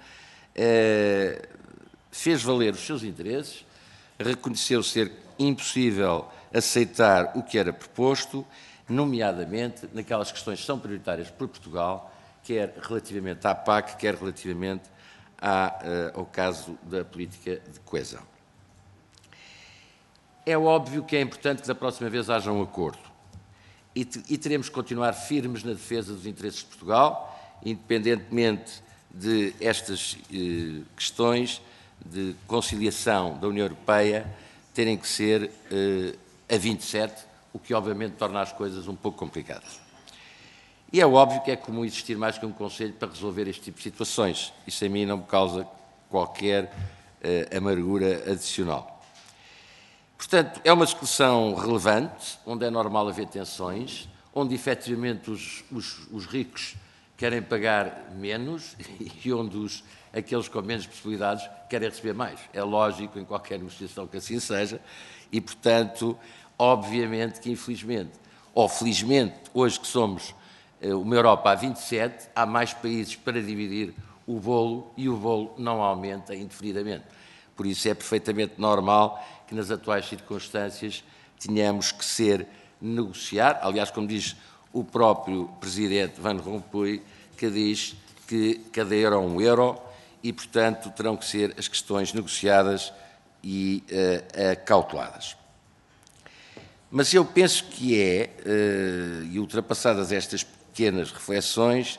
fez valer os seus interesses, reconheceu ser impossível aceitar o que era proposto, nomeadamente naquelas questões que são prioritárias por Portugal, quer relativamente à PAC, quer relativamente ao caso da política de coesão. É óbvio que é importante que da próxima vez haja um acordo e teremos que continuar firmes na defesa dos interesses de Portugal, independentemente de estas questões de conciliação da União Europeia terem que ser a 27, o que obviamente torna as coisas um pouco complicadas. E é óbvio que é comum existir mais que um Conselho para resolver este tipo de situações. Isso a mim não me causa qualquer amargura adicional. Portanto, é uma discussão relevante, onde é normal haver tensões, onde efetivamente os ricos querem pagar menos e onde aqueles com menos possibilidades querem receber mais. É lógico em qualquer negociação que assim seja e, portanto, obviamente que infelizmente, ou felizmente, hoje que somos uma Europa a 27, há mais países para dividir o bolo e o bolo não aumenta indefinidamente. Por isso é perfeitamente normal que nas atuais circunstâncias tenhamos que negociar, aliás, como diz o próprio Presidente Van Rompuy, que diz que cada euro é um euro e, portanto, terão que ser as questões negociadas e cauteladas. Mas eu penso que e ultrapassadas estas pequenas reflexões,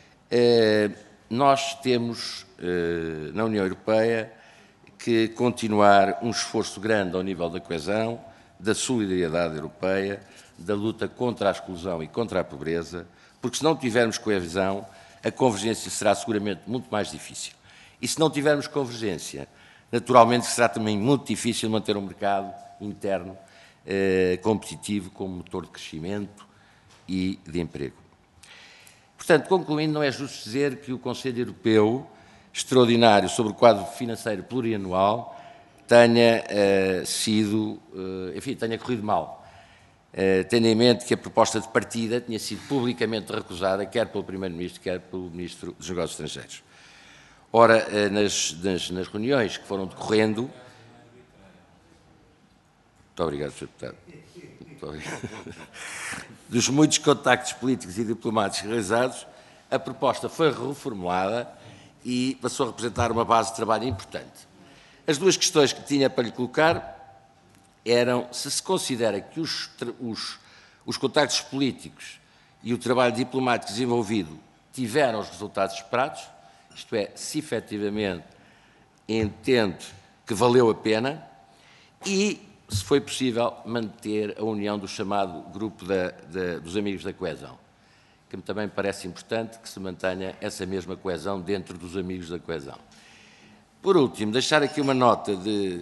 nós temos, na União Europeia, que continuar um esforço grande ao nível da coesão, da solidariedade europeia, da luta contra a exclusão e contra a pobreza, porque se não tivermos coesão, a convergência será seguramente muito mais difícil. E se não tivermos convergência, naturalmente será também muito difícil manter um mercado interno competitivo como motor de crescimento e de emprego. Portanto, concluindo, não é justo dizer que o Conselho Europeu Extraordinário sobre o quadro financeiro plurianual tenha tenha corrido mal, tendo em mente que a proposta de partida tinha sido publicamente recusada, quer pelo Primeiro-Ministro, quer pelo Ministro dos Negócios Estrangeiros. Ora, nas reuniões que foram decorrendo... Muito obrigado, Sr. Deputado. Muito obrigado. Dos muitos contactos políticos e diplomáticos realizados, a proposta foi reformulada e passou a representar uma base de trabalho importante. As duas questões que tinha para lhe colocar eram se considera que os contactos políticos e o trabalho diplomático desenvolvido tiveram os resultados esperados, isto é, se efetivamente entende que valeu a pena e se foi possível manter a união do chamado grupo dos amigos da coesão, que também parece importante que se mantenha essa mesma coesão dentro dos amigos da coesão. Por último, deixar aqui uma nota de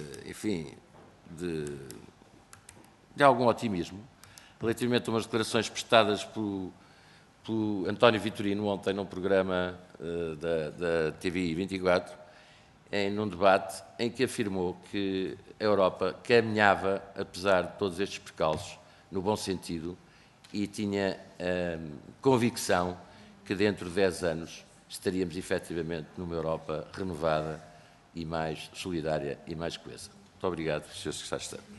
algum otimismo, relativamente a umas declarações prestadas pelo António Vitorino ontem num programa da TV 24, num debate em que afirmou que a Europa caminhava, apesar de todos estes percalços, no bom sentido, e tinha convicção que dentro de 10 anos estaríamos efetivamente numa Europa renovada e mais solidária e mais coesa. Muito obrigado, Sr. Secretário de Estado.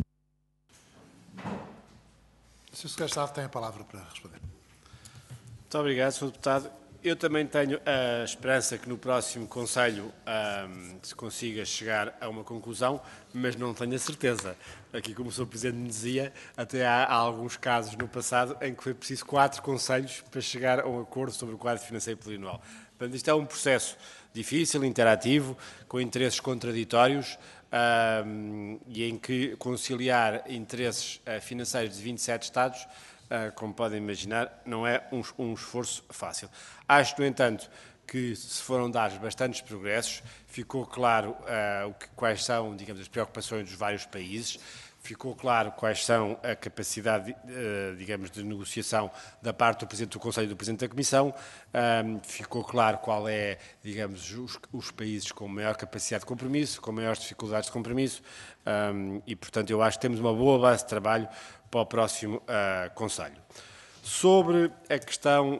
O Sr. Secretário de Estado tem a palavra para responder.
Muito obrigado, Sr. Deputado. Eu também tenho a esperança que no próximo Conselho se consiga chegar a uma conclusão, mas não tenho a certeza. Aqui, como o Sr. Presidente me dizia, até há alguns casos no passado em que foi preciso 4 Conselhos para chegar a um acordo sobre o quadro financeiro plurianual. Portanto, isto é um processo difícil, interativo, com interesses contraditórios e em que conciliar interesses financeiros de 27 Estados, como podem imaginar, não é um esforço fácil. Acho, no entanto, que se foram dados bastantes progressos, ficou claro quais são, digamos, as preocupações dos vários países, ficou claro quais são a capacidade, digamos, de negociação da parte do Presidente do Conselho e do Presidente da Comissão, ficou claro qual é, digamos, os países com maior capacidade de compromisso, com maiores dificuldades de compromisso, e, portanto, eu acho que temos uma boa base de trabalho para o próximo Conselho. Sobre a questão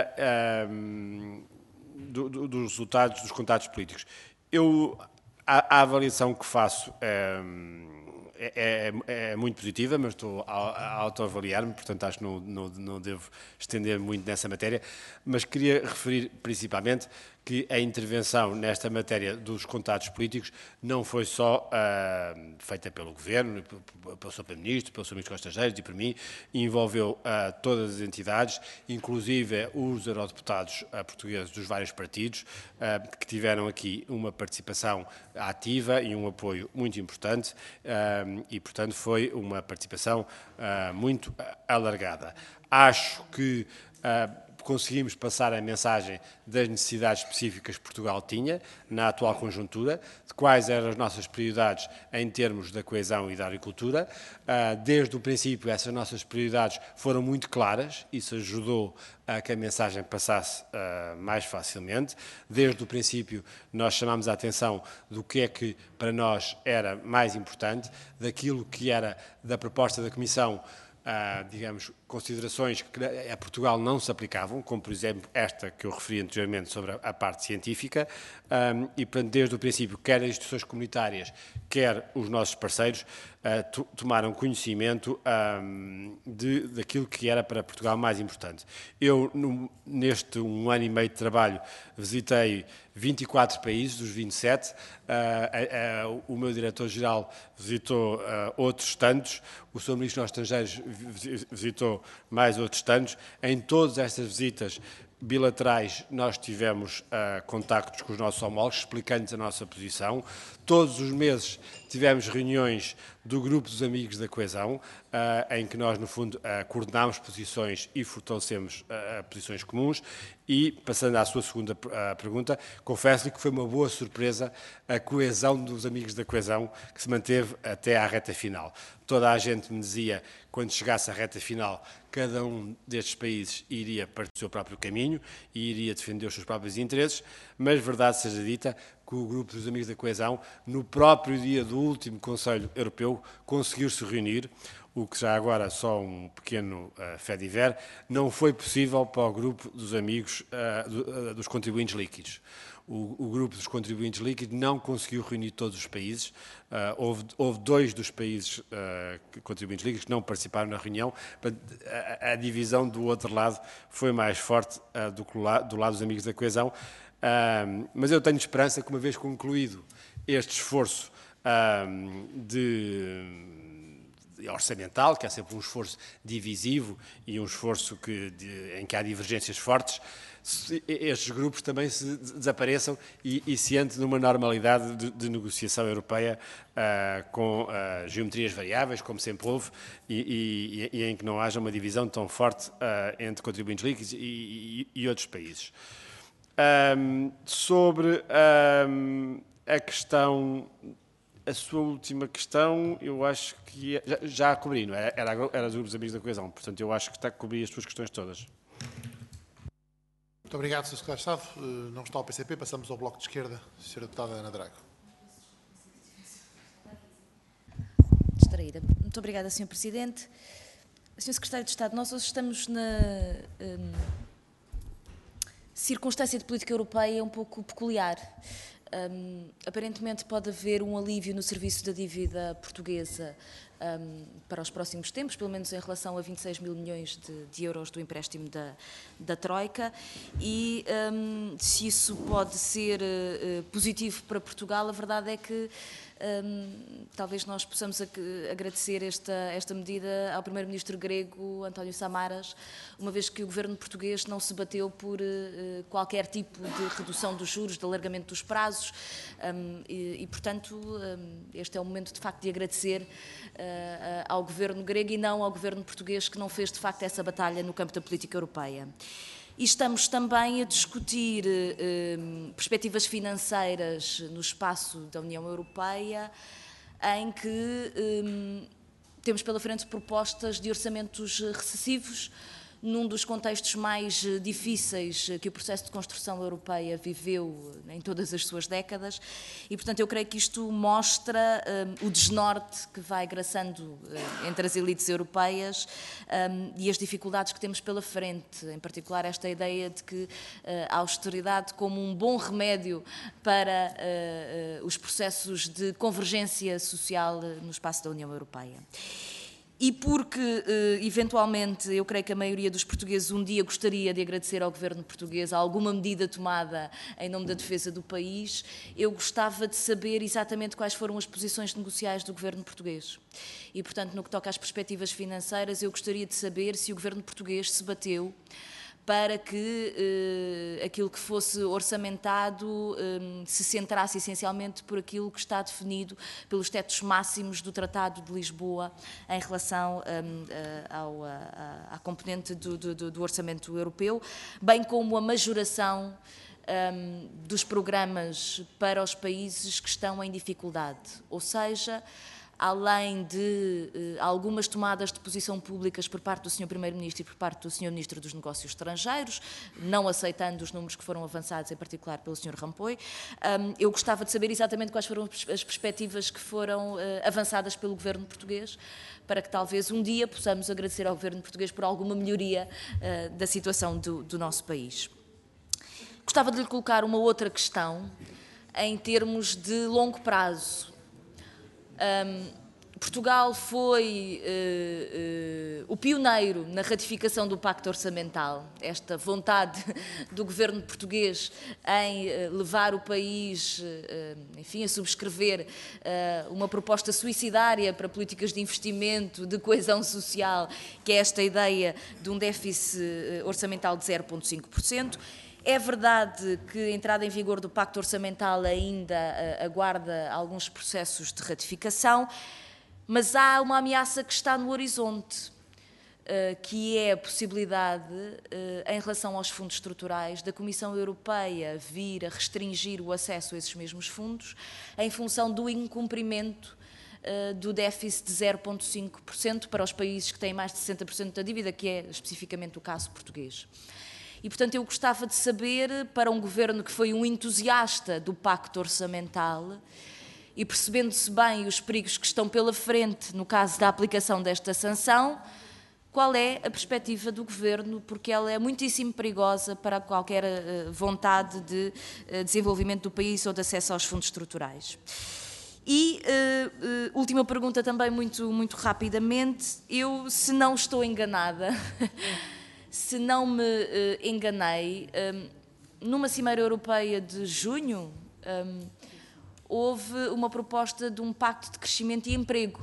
dos resultados dos contactos políticos, a avaliação que faço é muito positiva, mas estou a autoavaliar-me, portanto acho que não devo estender muito nessa matéria, mas queria referir principalmente que a intervenção nesta matéria dos contactos políticos não foi só feita pelo Governo, pelo Sr. Primeiro-Ministro, pelo Sr. Ministro dos Estrangeiros e por mim, envolveu todas as entidades, inclusive os eurodeputados portugueses dos vários partidos, que tiveram aqui uma participação ativa e um apoio muito importante e, portanto, foi uma participação muito alargada. Acho que conseguimos passar a mensagem das necessidades específicas que Portugal tinha na atual conjuntura, de quais eram as nossas prioridades em termos da coesão e da agricultura. Desde o princípio, essas nossas prioridades foram muito claras, isso ajudou a que a mensagem passasse mais facilmente. Desde o princípio, nós chamámos a atenção do que é que para nós era mais importante, daquilo que era da proposta da Comissão digamos, considerações que a Portugal não se aplicavam, como, por exemplo, esta que eu referi anteriormente sobre a parte científica, e, portanto, desde o princípio, quer as instituições comunitárias, quer os nossos parceiros, tomaram conhecimento daquilo que era para Portugal mais importante. Eu, neste 1 ano e meio de trabalho, visitei 24 países dos 27, o meu diretor-geral visitou outros tantos, o Sr. Ministro dos Estrangeiros visitou mais outros tantos. Em todas estas visitas bilaterais nós tivemos contactos com os nossos homólogos, explicando-lhes a nossa posição. Todos os meses tivemos reuniões do Grupo dos Amigos da Coesão, em que nós, no fundo, coordenámos posições e fortalecemos posições comuns. E, passando à sua segunda pergunta, confesso-lhe que foi uma boa surpresa a coesão dos Amigos da Coesão, que se manteve até à reta final. Toda a gente me dizia, quando chegasse à reta final, cada um destes países iria para o seu próprio caminho e iria defender os seus próprios interesses, mas, verdade seja dita, que o Grupo dos Amigos da Coesão, no próprio dia do último Conselho Europeu, conseguiu-se reunir, o que já agora só um pequeno fait divers, não foi possível para o Grupo dos Amigos dos Contribuintes Líquidos. O Grupo dos Contribuintes Líquidos não conseguiu reunir todos os países. Houve 2 dos países contribuintes líquidos que não participaram na reunião. A divisão do outro lado foi mais forte do lado dos Amigos da Coesão. Mas eu tenho esperança que, uma vez concluído este esforço orçamental, que é sempre um esforço divisivo e um esforço em que há divergências fortes, estes grupos também se desapareçam e se entre numa normalidade de negociação europeia com geometrias variáveis, como sempre houve, e em que não haja uma divisão tão forte entre contribuintes líquidos e outros países. Sobre a questão, a sua última questão, eu acho que já a cobri, não é? Era dos grupos amigos da coesão, portanto eu acho que está a cobrir as suas questões todas.
Muito obrigado, Sr. Secretário de Estado. Não está ao PCP, passamos ao Bloco de Esquerda. Sra. Deputada Ana Drago.
Distraída. Muito obrigada, Sr. Presidente. Sr. Secretário de Estado, nós hoje estamos na circunstância de política europeia um pouco peculiar. Aparentemente pode haver um alívio no serviço da dívida portuguesa para os próximos tempos, pelo menos em relação a 26 mil milhões de euros do empréstimo da Troika, e se isso pode ser positivo para Portugal, a verdade é que talvez nós possamos agradecer esta medida ao primeiro-ministro grego, António Samaras, uma vez que o governo português não se bateu por qualquer tipo de redução dos juros, de alargamento dos prazos, e portanto, este é o momento, de facto, de agradecer ao governo grego e não ao governo português, que não fez, de facto, essa batalha no campo da política europeia. E estamos também a discutir perspectivas financeiras no espaço da União Europeia, em que temos pela frente propostas de orçamentos recessivos, num dos contextos mais difíceis que o processo de construção europeia viveu em todas as suas décadas, e, portanto, eu creio que isto mostra o desnorte que vai graçando entre as elites europeias e as dificuldades que temos pela frente, em particular esta ideia de que a austeridade como um bom remédio para os processos de convergência social no espaço da União Europeia. E porque, eventualmente, eu creio que a maioria dos portugueses um dia gostaria de agradecer ao governo português alguma medida tomada em nome da defesa do país, eu gostava de saber exatamente quais foram as posições negociais do governo português. E, portanto, no que toca às perspectivas financeiras, eu gostaria de saber se o governo português se bateu para que aquilo que fosse orçamentado se centrasse essencialmente por aquilo que está definido pelos tetos máximos do Tratado de Lisboa em relação à componente do orçamento europeu, bem como a majoração dos programas para os países que estão em dificuldade. Ou seja, além de algumas tomadas de posição públicas por parte do Sr. Primeiro-Ministro e por parte do Sr. Ministro dos Negócios Estrangeiros, não aceitando os números que foram avançados, em particular pelo Sr. Rampoi. Eu gostava de saber exatamente quais foram as perspectivas que foram avançadas pelo Governo português, para que talvez um dia possamos agradecer ao Governo português por alguma melhoria da situação do nosso país. Gostava de lhe colocar uma outra questão em termos de longo prazo. Portugal foi o pioneiro na ratificação do Pacto Orçamental. Esta vontade do governo português em levar o país, enfim, a subscrever uma proposta suicidária para políticas de investimento, de coesão social, que é esta ideia de um déficit orçamental de 0,5%. É verdade que a entrada em vigor do Pacto Orçamental ainda aguarda alguns processos de ratificação, mas há uma ameaça que está no horizonte, que é a possibilidade, em relação aos fundos estruturais, da Comissão Europeia vir a restringir o acesso a esses mesmos fundos em função do incumprimento do déficit de 0,5% para os países que têm mais de 60% da dívida, que é especificamente o caso português. E, portanto, eu gostava de saber, para um governo que foi um entusiasta do Pacto Orçamental e percebendo-se bem os perigos que estão pela frente no caso da aplicação desta sanção, qual é a perspectiva do governo, porque ela é muitíssimo perigosa para qualquer vontade de desenvolvimento do país ou de acesso aos fundos estruturais. E, última pergunta também muito rapidamente, eu, se não estou enganada, se não me enganei, numa Cimeira Europeia de junho, houve uma proposta de um pacto de crescimento e emprego,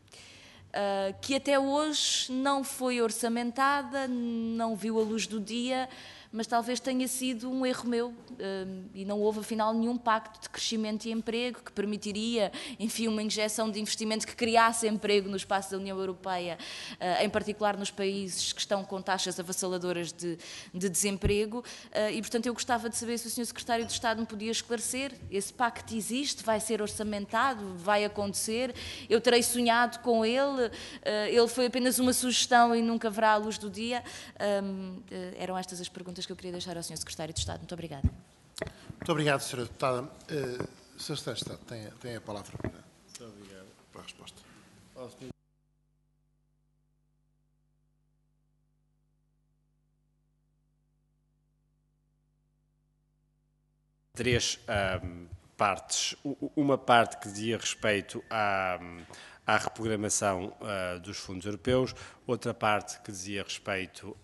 que até hoje não foi orçamentada, não viu a luz do dia, mas talvez tenha sido um erro meu e não houve, afinal, nenhum pacto de crescimento e emprego que permitiria, enfim, uma injeção de investimento que criasse emprego no espaço da União Europeia, em particular nos países que estão com taxas avassaladoras de desemprego. E, portanto, eu gostava de saber se o Sr. Secretário de Estado me podia esclarecer. Esse pacto existe? Vai ser orçamentado? Vai acontecer? Eu terei sonhado com ele? Ele foi apenas uma sugestão e nunca verá a luz do dia? Eram estas as perguntas que eu queria deixar ao Sr. Secretário de Estado. Muito obrigada.
Muito obrigado, Sra. Deputada. Sr. Secretário de Estado, tem a palavra para a resposta.
Três partes. Uma parte que dizia respeito à reprogramação dos fundos europeus, outra parte que dizia respeito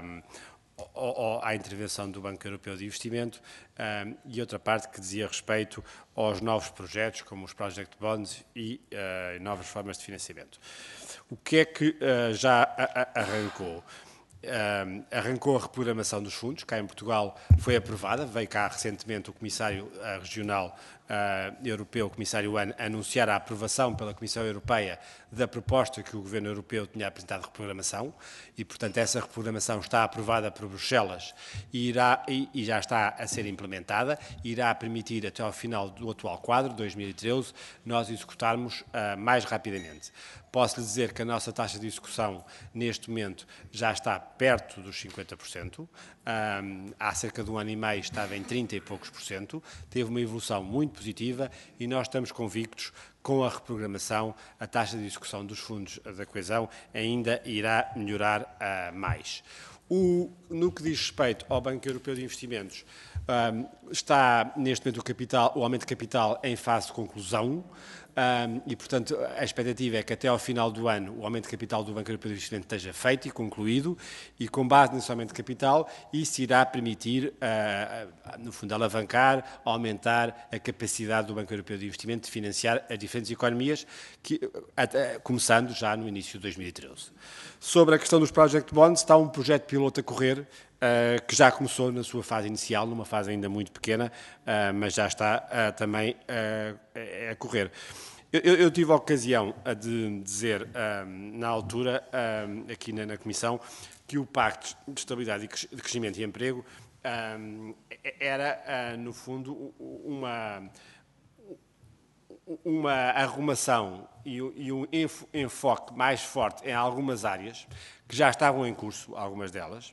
à intervenção do Banco Europeu de Investimento e outra parte que dizia respeito aos novos projetos, como os Project Bonds e novas formas de financiamento. O que é que já arrancou? Arrancou a reprogramação dos fundos, cá em Portugal foi aprovada, veio cá recentemente o Comissário Regional Europeu, o Comissário Hahn, anunciar a aprovação pela Comissão Europeia da proposta que o Governo Europeu tinha apresentado de reprogramação e, portanto, essa reprogramação está aprovada por Bruxelas e já está a ser implementada, irá permitir até ao final do atual quadro, 2013, nós executarmos mais rapidamente. Posso lhe dizer que a nossa taxa de execução, neste momento, já está perto dos 50%. Há cerca de um ano e meio estava em 30 e poucos %. Teve uma evolução muito positiva e nós estamos convictos com a reprogramação, a taxa de execução dos fundos da coesão ainda irá melhorar mais. No que diz respeito ao Banco Europeu de Investimentos, está neste momento o aumento de capital em fase de conclusão. E, portanto, a expectativa é que até ao final do ano o aumento de capital do Banco Europeu de Investimento esteja feito e concluído e, com base nesse aumento de capital, isso irá permitir, no fundo, alavancar, aumentar a capacidade do Banco Europeu de Investimento de financiar as diferentes economias, começando já no início de 2013. Sobre a questão dos Project Bonds, está um projeto piloto a correr, que já começou na sua fase inicial, numa fase ainda muito pequena, mas já está também a correr. Eu tive a ocasião de dizer, na altura, aqui na Comissão, que o Pacto de Estabilidade de Crescimento e Emprego era, no fundo, uma arrumação e um enfoque mais forte em algumas áreas, que já estavam em curso, algumas delas,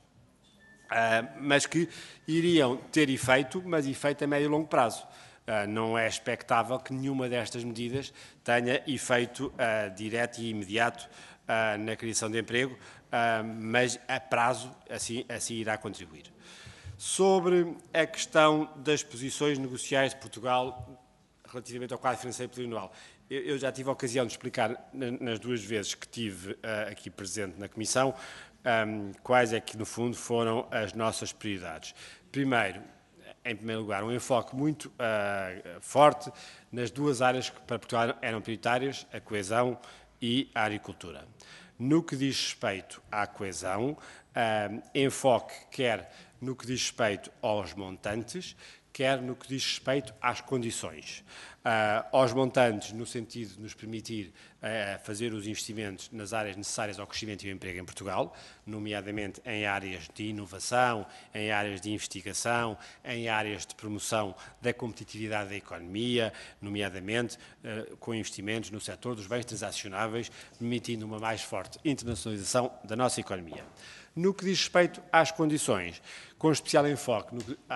mas que iriam ter efeito, mas efeito a médio e longo prazo. Não é expectável que nenhuma destas medidas tenha efeito direto e imediato na criação de emprego, mas a prazo assim irá contribuir. Sobre a questão das posições negociais de Portugal relativamente ao quadro financeiro plurianual, eu já tive a ocasião de explicar nas 2 vezes que estive aqui presente na Comissão quais é que, no fundo, foram as nossas prioridades. Primeiro, em primeiro lugar, um enfoque muito forte nas 2 áreas que para Portugal eram prioritárias, a coesão e a agricultura. No que diz respeito à coesão, enfoque quer no que diz respeito aos montantes, quer no que diz respeito às condições. Aos montantes, no sentido de nos permitir fazer os investimentos nas áreas necessárias ao crescimento e ao emprego em Portugal, nomeadamente em áreas de inovação, em áreas de investigação, em áreas de promoção da competitividade da economia, nomeadamente com investimentos no setor dos bens transacionáveis, permitindo uma mais forte internacionalização da nossa economia. No que diz respeito às condições, com especial enfoque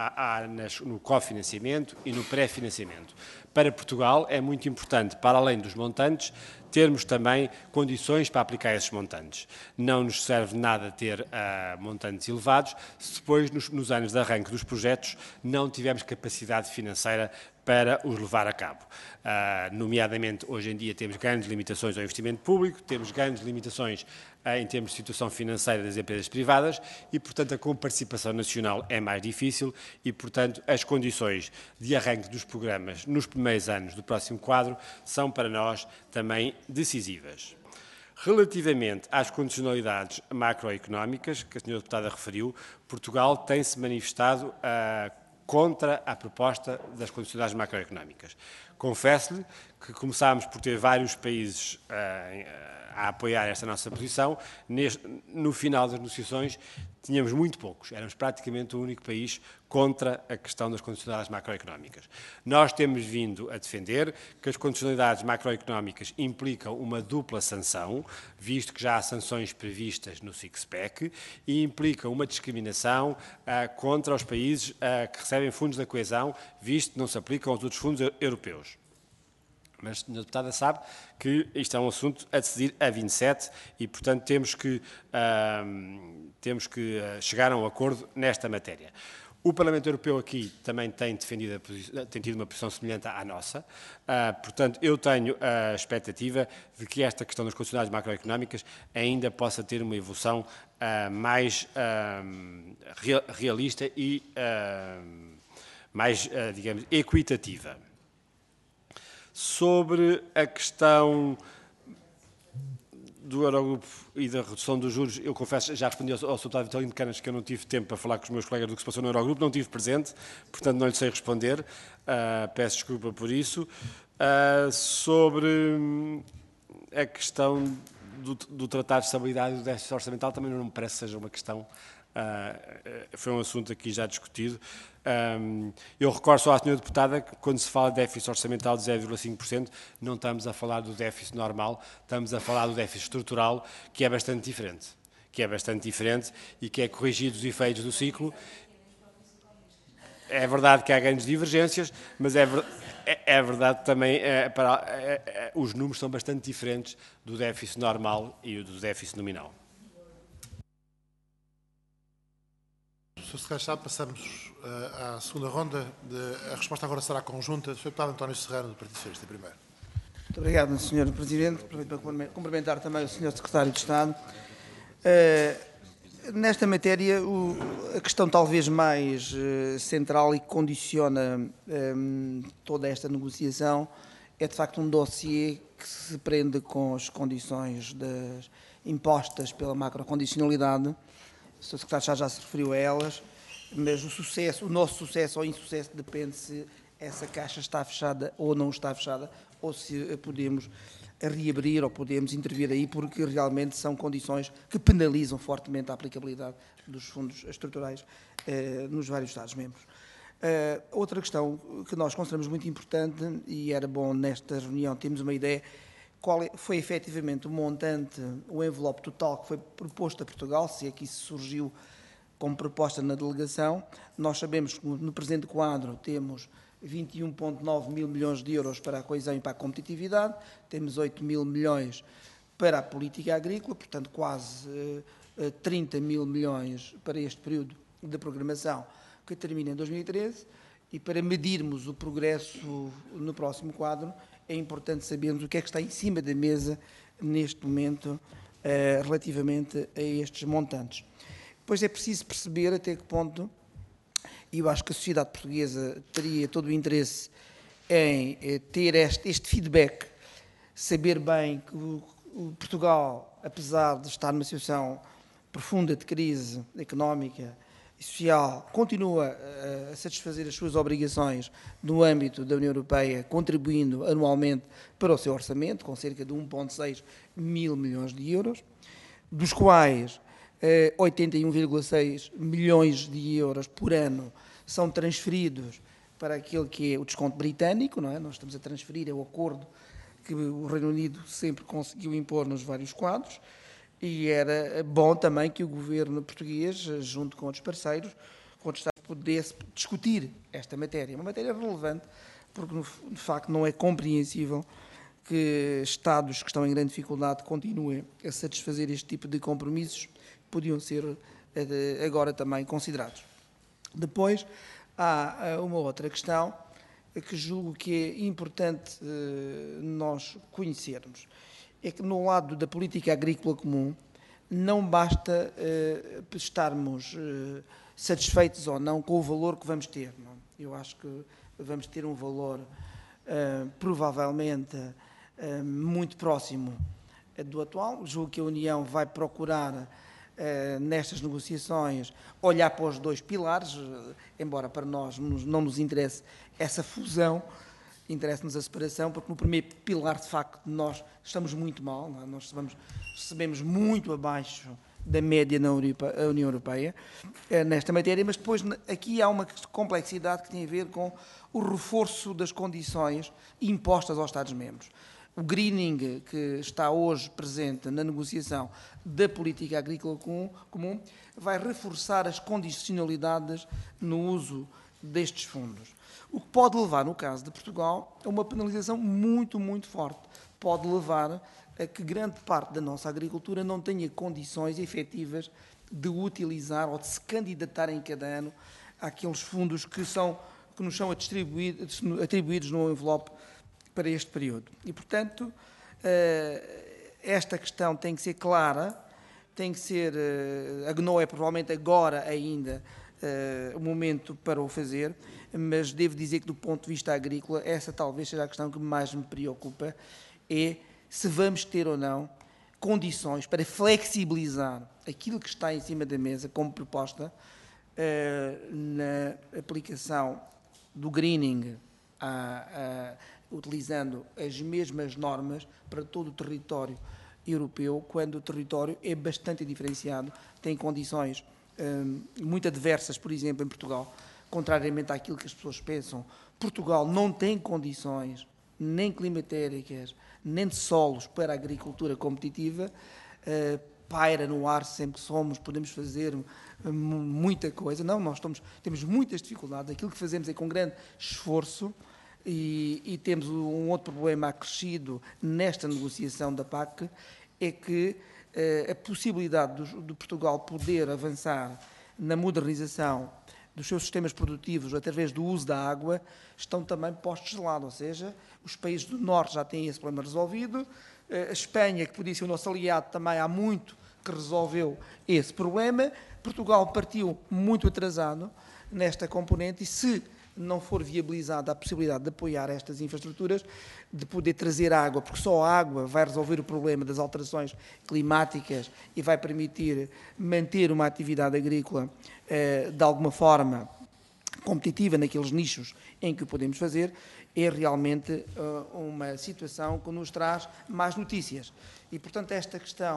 no cofinanciamento e no pré-financiamento. Para Portugal é muito importante, para além dos montantes, termos também condições para aplicar esses montantes. Não nos serve nada ter montantes elevados se depois, nos anos de arranque dos projetos, não tivermos capacidade financeira para os levar a cabo. Nomeadamente, hoje em dia, temos grandes limitações ao investimento público, temos grandes limitações em termos de situação financeira das empresas privadas e, portanto, a coparticipação nacional é mais difícil e, portanto, as condições de arranque dos programas nos primeiros anos do próximo quadro são, para nós, também decisivas. Relativamente às condicionalidades macroeconómicas, que a senhora deputada referiu, Portugal tem-se manifestado contra a proposta das condicionalidades macroeconómicas. Confesso-lhe que começámos por ter vários países a apoiar esta nossa posição. No final das negociações, tínhamos muito poucos. Éramos praticamente o único país contra a questão das condicionalidades macroeconómicas. Nós temos vindo a defender que as condicionalidades macroeconómicas implicam uma dupla sanção, visto que já há sanções previstas no Six-Pack, e implicam uma discriminação contra os países que recebem fundos da coesão, visto que não se aplicam aos outros fundos europeus. Mas a senhora deputada sabe que isto é um assunto a decidir a 27 e, portanto, temos que chegar a um acordo nesta matéria. O Parlamento Europeu aqui também tem tido uma posição semelhante à nossa. Portanto, eu tenho a expectativa de que esta questão das condicionalidades macroeconómicas ainda possa ter uma evolução mais realista e mais, digamos, equitativa. Sobre a questão do Eurogrupo e da redução dos juros, eu confesso, já respondi ao Sr. Deputado Vitorino de Canas que eu não tive tempo para falar com os meus colegas do que se passou no Eurogrupo, não tive presente, portanto não lhe sei responder, peço desculpa por isso. Sobre a questão do Tratado de Estabilidade e do déficit orçamental, também não me parece que seja uma questão, foi um assunto aqui já discutido. Eu recordo só à senhora deputada que quando se fala de déficit orçamental de 0,5%, não estamos a falar do déficit normal, estamos a falar do déficit estrutural, que é bastante diferente. E que é corrigido os efeitos do ciclo. É verdade que há grandes divergências, mas é verdade também, os números são bastante diferentes do déficit normal e do déficit nominal.
Sr. Secretário de Estado, passamos à segunda ronda. A resposta agora será conjunta. Sr. Deputado António Serrano, do Partido Socialista, primeiro.
Muito obrigado, Sr. Presidente. Aproveito para cumprimentar também o Sr. Secretário de Estado. Nesta matéria, a questão talvez mais central e que condiciona toda esta negociação é, de facto, um dossiê que se prende com as condições impostas pela macrocondicionalidade. O Sr. Secretário de Estado já se referiu a elas, mas o nosso sucesso ou insucesso depende se essa caixa está fechada ou não está fechada, ou se podemos reabrir ou podemos intervir aí, porque realmente são condições que penalizam fortemente a aplicabilidade dos fundos estruturais nos vários Estados-membros. Outra questão que nós consideramos muito importante, e era bom nesta reunião termos uma ideia, qual foi efetivamente o montante, o envelope total que foi proposto a Portugal, se é que isso surgiu como proposta na delegação. Nós sabemos que no presente quadro temos 21,9 mil milhões de euros para a coesão e para a competitividade, temos 8 mil milhões para a política agrícola, portanto quase 30 mil milhões para este período de programação que termina em 2013, e para medirmos o progresso no próximo quadro é importante sabermos o que é que está em cima da mesa neste momento relativamente a estes montantes. Depois é preciso perceber até que ponto, e eu acho que a sociedade portuguesa teria todo o interesse em ter este feedback, saber bem que o Portugal, apesar de estar numa situação profunda de crise económica e social, continua a satisfazer as suas obrigações no âmbito da União Europeia, contribuindo anualmente para o seu orçamento, com cerca de 1,6 mil milhões de euros, dos quais 81,6 milhões de euros por ano são transferidos para aquele que é o desconto britânico, não é? Nós estamos a transferir, é o acordo que o Reino Unido sempre conseguiu impor nos vários quadros, e era bom também que o governo português, junto com outros parceiros, com outros Estados, pudesse discutir esta matéria. Uma matéria relevante, porque, de facto, não é compreensível que Estados que estão em grande dificuldade continuem a satisfazer este tipo de compromissos que podiam ser agora também considerados. Depois, há uma outra questão que julgo que é importante nós conhecermos. É que no lado da política agrícola comum não basta estarmos satisfeitos ou não com o valor que vamos ter. Não? Eu acho que vamos ter um valor provavelmente muito próximo do atual. Julgo que a União vai procurar nestas negociações olhar para os dois pilares, embora para nós não nos interesse essa fusão, interessa-nos a separação, porque no primeiro pilar, de facto, nós estamos muito mal, não é? Nós recebemos muito abaixo da média na União Europeia nesta matéria, mas depois aqui há uma complexidade que tem a ver com o reforço das condições impostas aos Estados-membros. O greening que está hoje presente na negociação da política agrícola comum vai reforçar as condicionalidades no uso destes fundos. O que pode levar, no caso de Portugal, a uma penalização muito, muito forte. Pode levar a que grande parte da nossa agricultura não tenha condições efetivas de utilizar ou de se candidatar em cada ano àqueles fundos que nos são atribuídos no envelope para este período. E, portanto, esta questão tem que ser clara, tem que ser, não é provavelmente agora ainda o momento para o fazer, mas devo dizer que do ponto de vista agrícola, essa talvez seja a questão que mais me preocupa, é se vamos ter ou não condições para flexibilizar aquilo que está em cima da mesa como proposta na aplicação do greening, utilizando as mesmas normas para todo o território europeu, quando o território é bastante diferenciado, tem condições muito adversas, por exemplo, em Portugal, contrariamente àquilo que as pessoas pensam. Portugal não tem condições, nem climatéricas, nem de solos para a agricultura competitiva, paira no ar sempre que podemos fazer muita coisa. Não, nós temos muitas dificuldades, aquilo que fazemos é com grande esforço, e temos um outro problema acrescido nesta negociação da PAC, é que a possibilidade de Portugal poder avançar na modernização dos seus sistemas produtivos através do uso da água estão também postos de lado, ou seja, os países do Norte já têm esse problema resolvido, a Espanha, que podia ser o nosso aliado, também há muito que resolveu esse problema. Portugal partiu muito atrasado nesta componente, e se não for viabilizada a possibilidade de apoiar estas infraestruturas, de poder trazer água, porque só a água vai resolver o problema das alterações climáticas e vai permitir manter uma atividade agrícola de alguma forma competitiva naqueles nichos em que o podemos fazer, é realmente uma situação que nos traz mais notícias. E, portanto, esta questão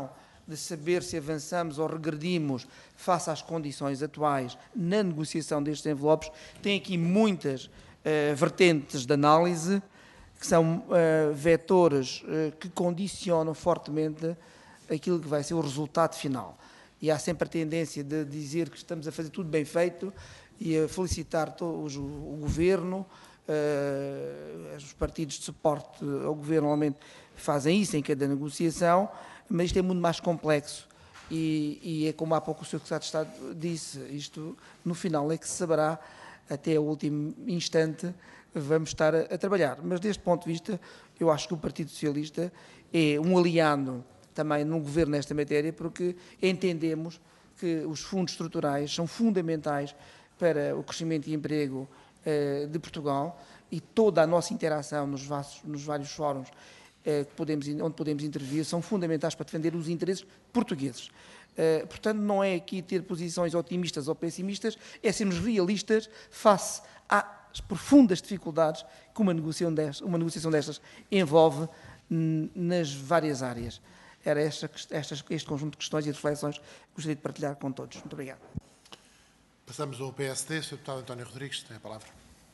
de saber se avançamos ou regredimos face às condições atuais na negociação destes envelopes, tem aqui muitas vertentes de análise, que são vetores que condicionam fortemente aquilo que vai ser o resultado final. E há sempre a tendência de dizer que estamos a fazer tudo bem feito e a felicitar o Governo, os partidos de suporte ao Governo normalmente fazem isso em cada negociação, mas isto é muito mais complexo e é como há pouco o Sr. Secretário de Estado disse, isto no final é que se saberá, até o último instante vamos estar a trabalhar. Mas deste ponto de vista, eu acho que o Partido Socialista é um aliado também no Governo nesta matéria, porque entendemos que os fundos estruturais são fundamentais para o crescimento e emprego de Portugal e toda a nossa interação nos vários fóruns onde podemos intervir são fundamentais para defender os interesses portugueses. Portanto, não é aqui ter posições otimistas ou pessimistas, é sermos realistas face às profundas dificuldades que uma negociação destas envolve nas várias áreas. Era este conjunto de questões e reflexões que gostaria de partilhar com todos. Muito obrigado.
Passamos ao PSD. Sr. Deputado António Rodrigues, tem a palavra.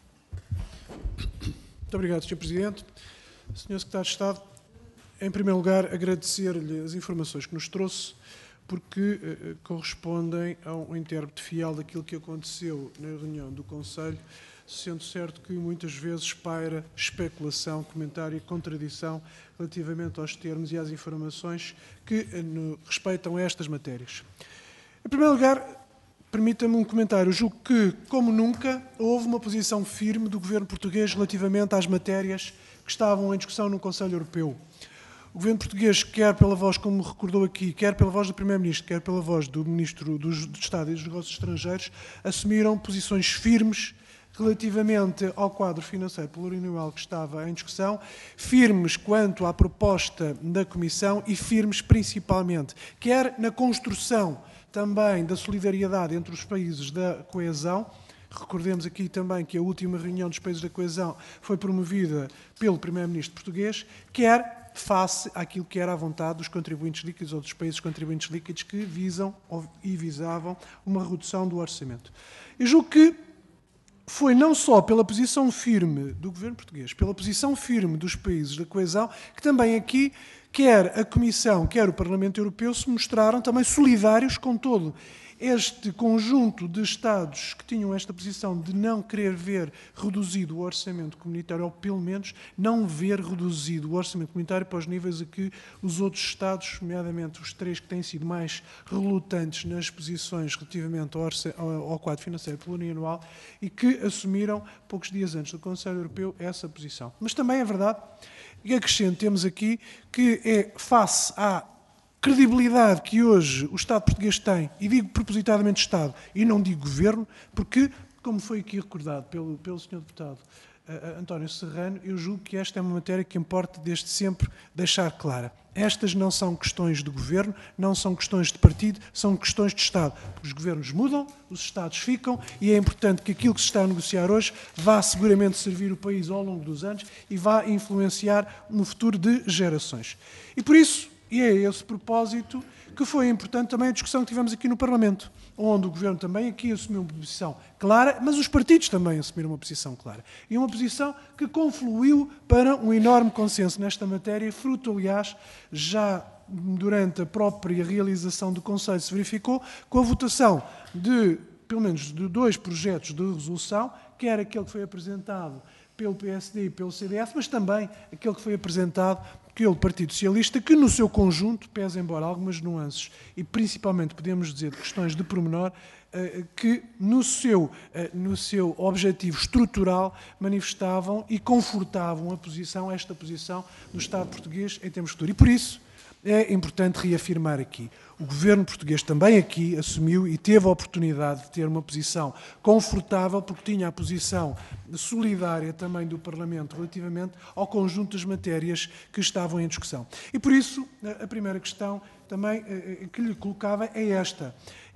Muito obrigado, Sr. Presidente. Sr. Secretário de Estado, em primeiro lugar, agradecer-lhe as informações que nos trouxe, porque correspondem a um intérprete fiel daquilo que aconteceu na reunião do Conselho, sendo certo que muitas vezes paira especulação, comentário e contradição relativamente aos termos e às informações que respeitam a estas matérias. Em primeiro lugar, permita-me um comentário. Julgo que, como nunca, houve uma posição firme do Governo português relativamente às matérias que estavam em discussão no Conselho Europeu. O Governo português, quer pela voz, como recordou aqui, quer pela voz do Primeiro-Ministro, quer pela voz do Ministro do Estado e dos Negócios Estrangeiros, assumiram posições firmes relativamente ao quadro financeiro plurianual que estava em discussão, firmes quanto à proposta da Comissão e firmes principalmente, quer na construção também da solidariedade entre os países da coesão. Recordemos aqui também que a última reunião dos países da coesão foi promovida pelo Primeiro-Ministro português, quer face àquilo que era a vontade dos contribuintes líquidos ou dos países contribuintes líquidos que visam e visavam uma redução do orçamento. Eu julgo que foi não só pela posição firme do Governo português, pela posição firme dos países da coesão, que também aqui, quer a Comissão, quer o Parlamento Europeu, se mostraram também solidários com todo este conjunto de Estados que tinham esta posição de não querer ver reduzido o orçamento comunitário, ou pelo menos não ver reduzido o orçamento comunitário para os níveis a que os outros Estados, nomeadamente os três que têm sido mais relutantes nas posições relativamente ao quadro financeiro plurianual e que assumiram, poucos dias antes do Conselho Europeu, essa posição. Mas também é verdade, e acrescentemos aqui, que é face à credibilidade que hoje o Estado português tem, e digo propositadamente Estado, e não digo Governo, porque, como foi aqui recordado pelo Sr. Deputado António Serrano, eu julgo que esta é uma matéria que importa desde sempre deixar clara. Estas não são questões de Governo, não são questões de partido, são questões de Estado. Porque os governos mudam, os Estados ficam, e é importante que aquilo que se está a negociar hoje vá seguramente servir o país ao longo dos anos e vá influenciar no futuro de gerações. E por isso, e é esse propósito que foi importante também a discussão que tivemos aqui no Parlamento, onde o Governo também aqui assumiu uma posição clara, mas os partidos também assumiram uma posição clara. E uma posição que confluiu para um enorme consenso nesta matéria, fruto, aliás, já durante a própria realização do Conselho se verificou, com a votação de, pelo menos, de 2 projetos de resolução, quer aquele que foi apresentado pelo PSD e pelo CDS, mas também aquele que foi apresentado pelo Partido Socialista, que no seu conjunto, pese embora algumas nuances, e principalmente podemos dizer de questões de pormenor, que no seu objetivo estrutural manifestavam e confortavam esta posição do Estado português em termos de futuro. E por isso é importante reafirmar aqui. O Governo português também aqui assumiu e teve a oportunidade de ter uma posição confortável, porque tinha a posição solidária também do Parlamento relativamente ao conjunto das matérias que estavam em discussão. E por isso, a primeira questão também que lhe colocava é esta.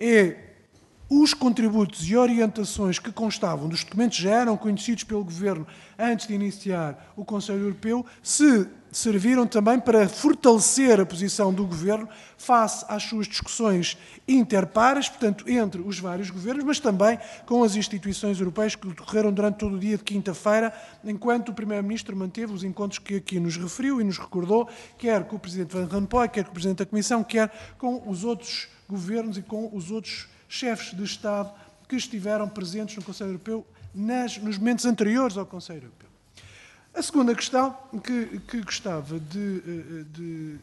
Os contributos e orientações que constavam dos documentos já eram conhecidos pelo Governo antes de iniciar o Conselho Europeu, se serviram também para fortalecer a posição do Governo face às suas discussões interpares, portanto, entre os vários governos, mas também com as instituições europeias que decorreram durante todo o dia de quinta-feira, enquanto o Primeiro-Ministro manteve os encontros que aqui nos referiu e nos recordou, quer com o Presidente Van Rompuy, quer com o Presidente da Comissão, quer com os outros governos e com os outros chefes de Estado que estiveram presentes no Conselho Europeu nos momentos anteriores ao Conselho Europeu. A segunda questão que gostava de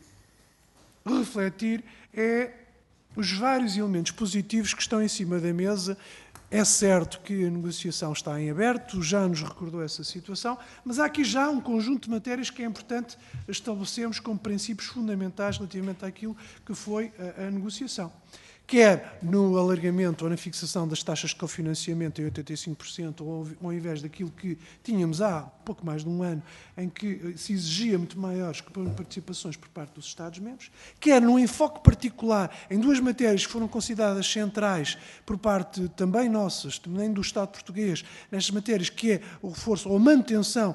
refletir é os vários elementos positivos que estão em cima da mesa. É certo que a negociação está em aberto, já nos recordou essa situação, mas há aqui já um conjunto de matérias que é importante estabelecermos como princípios fundamentais relativamente àquilo que foi a negociação. Quer no alargamento ou na fixação das taxas de cofinanciamento em 85%, ou ao invés daquilo que tínhamos há pouco mais de um ano, em que se exigia muito maiores participações por parte dos Estados-membros, quer num enfoque particular em duas matérias que foram consideradas centrais por parte também nossas, também do Estado português, nestas matérias, que é o reforço ou a manutenção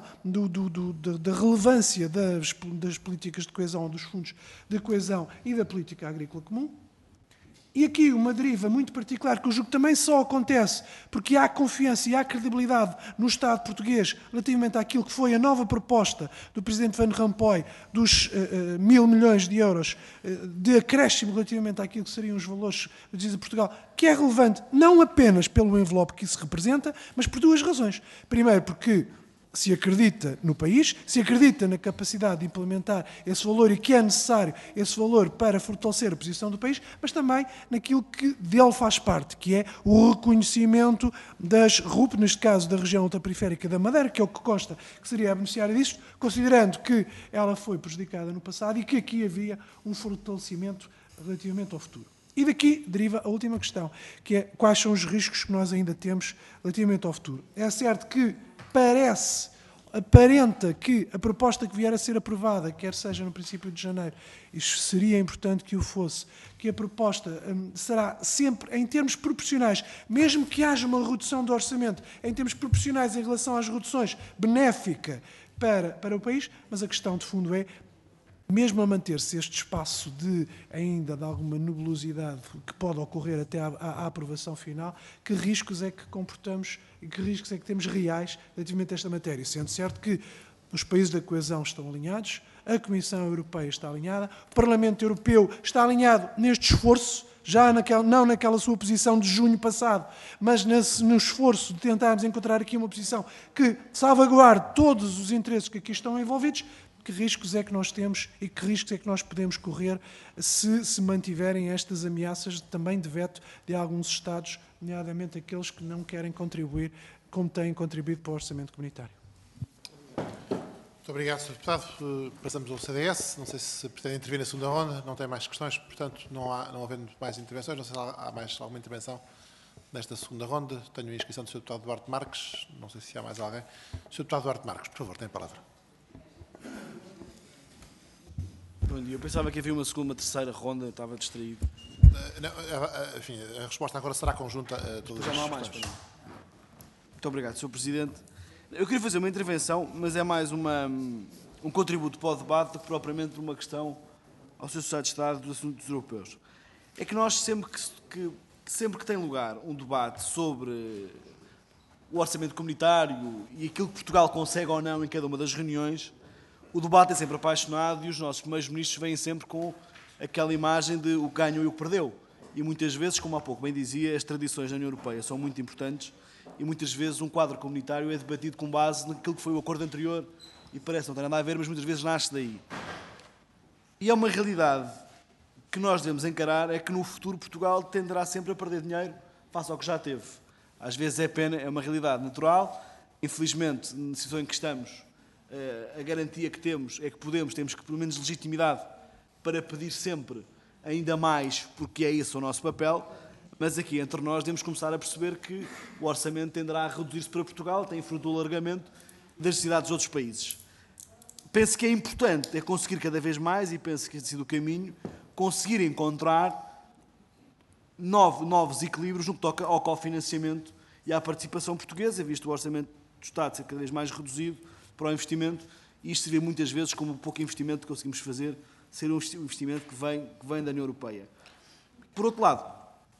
da relevância das políticas de coesão, dos fundos de coesão e da política agrícola comum. E aqui uma deriva muito particular, que eu julgo que também só acontece porque há confiança e há credibilidade no Estado português relativamente àquilo que foi a nova proposta do Presidente Van Rompuy dos 1.000 milhões de euros de acréscimo relativamente àquilo que seriam os valores de Portugal, que é relevante não apenas pelo envelope que isso representa, mas por duas razões. Primeiro, porque se acredita no país, se acredita na capacidade de implementar esse valor e que é necessário esse valor para fortalecer a posição do país, mas também naquilo que dele faz parte, que é o reconhecimento das RUP, neste caso da região ultraperiférica da Madeira, que é o que consta que seria a beneficiária disto, considerando que ela foi prejudicada no passado e que aqui havia um fortalecimento relativamente ao futuro. E daqui deriva a última questão, que é quais são os riscos que nós ainda temos relativamente ao futuro. É certo que aparenta que a proposta que vier a ser aprovada, quer seja no princípio de janeiro, isto seria importante que o fosse, que a proposta será sempre em termos proporcionais, mesmo que haja uma redução do orçamento, em termos proporcionais em relação às reduções, benéfica para o país, mas a questão de fundo é, mesmo a manter-se este espaço ainda de alguma nebulosidade que pode ocorrer até à aprovação final, que riscos é que comportamos e que riscos é que temos reais relativamente a esta matéria? Sendo certo que os países da coesão estão alinhados, a Comissão Europeia está alinhada, o Parlamento Europeu está alinhado neste esforço, já não naquela sua posição de junho passado, mas no esforço de tentarmos encontrar aqui uma posição que salvaguarde todos os interesses que aqui estão envolvidos. Que riscos é que nós temos e que riscos é que nós podemos correr se mantiverem estas ameaças também de veto de alguns Estados, nomeadamente aqueles que não querem contribuir como têm contribuído para o orçamento comunitário?
Muito obrigado, Sr. Deputado. Passamos ao CDS. Não sei se pretende intervir na segunda ronda. Não tem mais questões, portanto, não havendo mais intervenções. Não sei se há mais alguma intervenção nesta segunda ronda. Tenho a inscrição do Sr. Deputado Duarte Marques. Não sei se há mais alguém. Sr. Deputado Duarte Marques, por favor, tem a palavra.
Bom dia. Eu pensava que havia uma segunda, uma terceira ronda, estava distraído.
Enfim, a resposta agora será conjunta a todas as questões. Já não há mais,
Muito obrigado, Sr. Presidente. Eu queria fazer uma intervenção, mas é mais um contributo para o debate do que propriamente uma questão ao Sr. Secretário de Estado dos Assuntos Europeus. É que nós, sempre que tem lugar um debate sobre o orçamento comunitário e aquilo que Portugal consegue ou não em cada uma das reuniões, o debate é sempre apaixonado e os nossos primeiros ministros vêm sempre com aquela imagem de o que ganhou e o que perdeu. E muitas vezes, como há pouco bem dizia, as tradições da União Europeia são muito importantes e muitas vezes um quadro comunitário é debatido com base naquilo que foi o acordo anterior e parece não ter nada a ver, mas muitas vezes nasce daí. E é uma realidade que nós devemos encarar, é que no futuro Portugal tenderá sempre a perder dinheiro face ao que já teve. Às vezes é pena, é uma realidade natural. Infelizmente, na situação em que estamos, a garantia que temos é que temos que pelo menos legitimidade para pedir sempre ainda mais, porque é esse o nosso papel, mas aqui entre nós devemos começar a perceber que o orçamento tenderá a reduzir-se para Portugal, tem fruto do alargamento das necessidades dos outros países. Penso que é importante conseguir cada vez mais, e penso que tem sido o caminho, conseguir encontrar novos equilíbrios no que toca ao cofinanciamento e à participação portuguesa, visto o orçamento do Estado ser cada vez mais reduzido para o investimento, e isto se vê muitas vezes como o pouco investimento que conseguimos fazer ser um investimento que vem da União Europeia. Por outro lado,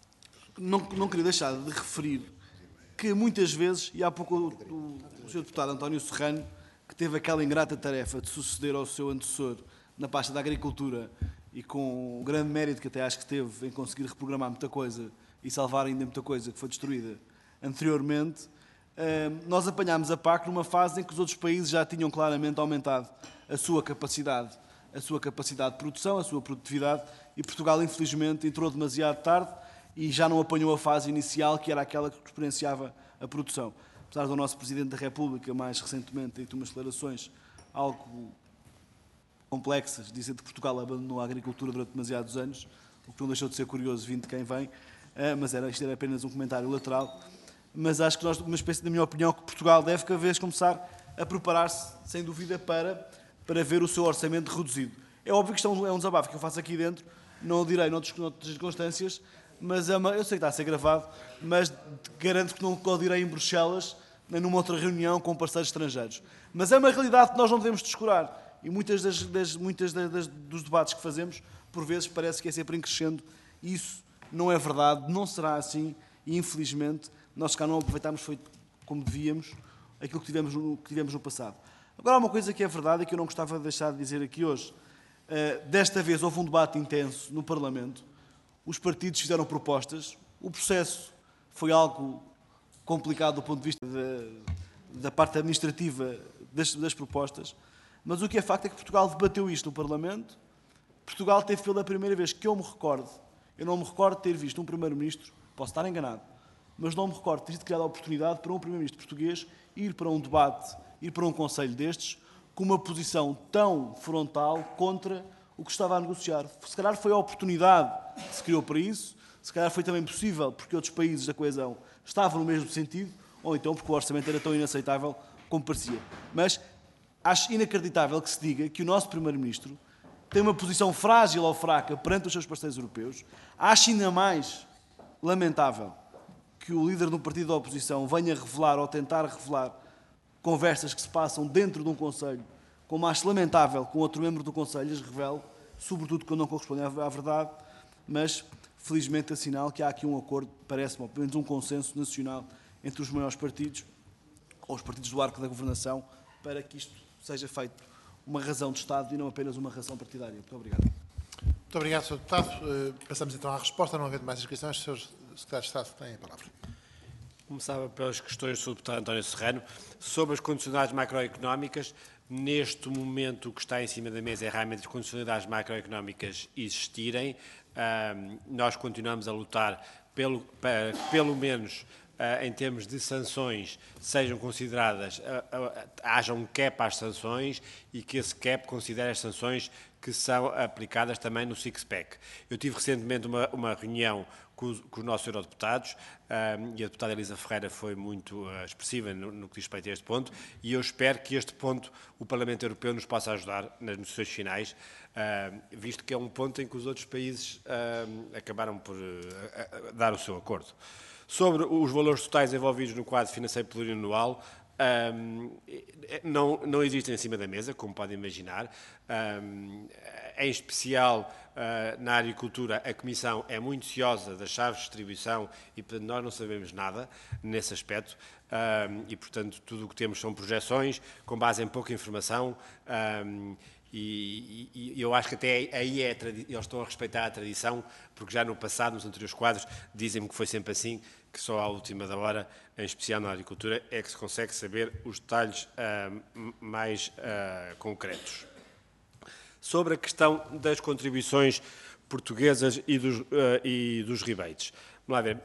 não queria deixar de referir que muitas vezes, e há pouco o Sr. Deputado António Serrano, que teve aquela ingrata tarefa de suceder ao seu antecessor na pasta da Agricultura e com o grande mérito que até acho que teve em conseguir reprogramar muita coisa e salvar ainda muita coisa que foi destruída anteriormente, nós apanhámos a PAC numa fase em que os outros países já tinham claramente aumentado a sua capacidade de produção, a sua produtividade, e Portugal, infelizmente, entrou demasiado tarde e já não apanhou a fase inicial, que era aquela que experienciava a produção. Apesar do nosso Presidente da República, mais recentemente, ter umas declarações algo complexas, dizer que Portugal abandonou a agricultura durante demasiados anos, o que não deixou de ser curioso vindo de quem vem, mas isto era apenas um comentário lateral. Mas acho que nós, uma espécie, na minha opinião, que Portugal deve cada vez começar a preparar-se, sem dúvida, para ver o seu orçamento reduzido. É óbvio que isto é um desabafo que eu faço aqui dentro, não o direi noutras circunstâncias, mas eu sei que está a ser gravado, mas garanto que não o direi em Bruxelas, nem numa outra reunião com parceiros estrangeiros. Mas é uma realidade que nós não devemos descurar, e muitas dos debates que fazemos, por vezes, parece que é sempre em crescendo. Isso não é verdade, não será assim, e infelizmente nós cá não aproveitámos como devíamos aquilo que tivemos no passado. Agora, há uma coisa que é verdade e que eu não gostava de deixar de dizer aqui hoje. Desta vez houve um debate intenso no Parlamento, os partidos fizeram propostas, o processo foi algo complicado do ponto de vista da parte administrativa das propostas, mas o que é facto é que Portugal debateu isto no Parlamento. Portugal teve pela primeira vez que eu me recordo, eu não me recordo de ter visto um Primeiro-Ministro, posso estar enganado, mas não me recordo de ter criado a oportunidade para um Primeiro-Ministro português ir para um debate, ir para um Conselho destes, com uma posição tão frontal contra o que estava a negociar. Se calhar foi a oportunidade que se criou para isso, se calhar foi também possível porque outros países da coesão estavam no mesmo sentido, ou então porque o orçamento era tão inaceitável como parecia. Mas acho inacreditável que se diga que o nosso Primeiro-Ministro tem uma posição frágil ou fraca perante os seus parceiros europeus. Acho ainda mais lamentável que o líder de um partido da oposição venha revelar ou tentar revelar conversas que se passam dentro de um Conselho, como acho lamentável que um outro membro do Conselho as revele, sobretudo quando não correspondem à verdade, mas felizmente assinalo que há aqui um acordo, parece-me, ou pelo menos um consenso nacional entre os maiores partidos, ou os partidos do arco da governação, para que isto seja feito uma razão de Estado e não apenas uma razão partidária. Muito obrigado.
Muito obrigado, Sr. Deputado. Passamos então à resposta. Não havendo mais inscrições, Sr. Secretário de Estado tem a palavra.
Começava pelas questões do Sr. Deputado António Serrano. Sobre as condicionalidades macroeconómicas, neste momento o que está em cima da mesa é realmente as condicionalidades macroeconómicas existirem. Nós continuamos a lutar para que, pelo menos, em termos de sanções, sejam consideradas, haja um cap às sanções e que esse cap considere as sanções que são aplicadas também no Six-Pack. Eu tive recentemente uma reunião com os nossos eurodeputados e a deputada Elisa Ferreira foi muito expressiva no que diz respeito a este ponto, e eu espero que este ponto o Parlamento Europeu nos possa ajudar nas negociações finais, visto que é um ponto em que os outros países acabaram por dar o seu acordo. Sobre os valores totais envolvidos no quadro financeiro plurianual, não existem em cima da mesa, como podem imaginar. Em especial, na agricultura, a Comissão é muito ciosa das chaves de distribuição e, portanto, nós não sabemos nada nesse aspecto. E, portanto, tudo o que temos são projeções com base em pouca informação. E eu acho que até aí eles estão a respeitar a tradição, porque já no passado, nos anteriores quadros, dizem-me que foi sempre assim, que só à última da hora, em especial na agricultura, é que se consegue saber os detalhes mais concretos. Sobre a questão das contribuições portuguesas e dos rebates. Vamos lá ver.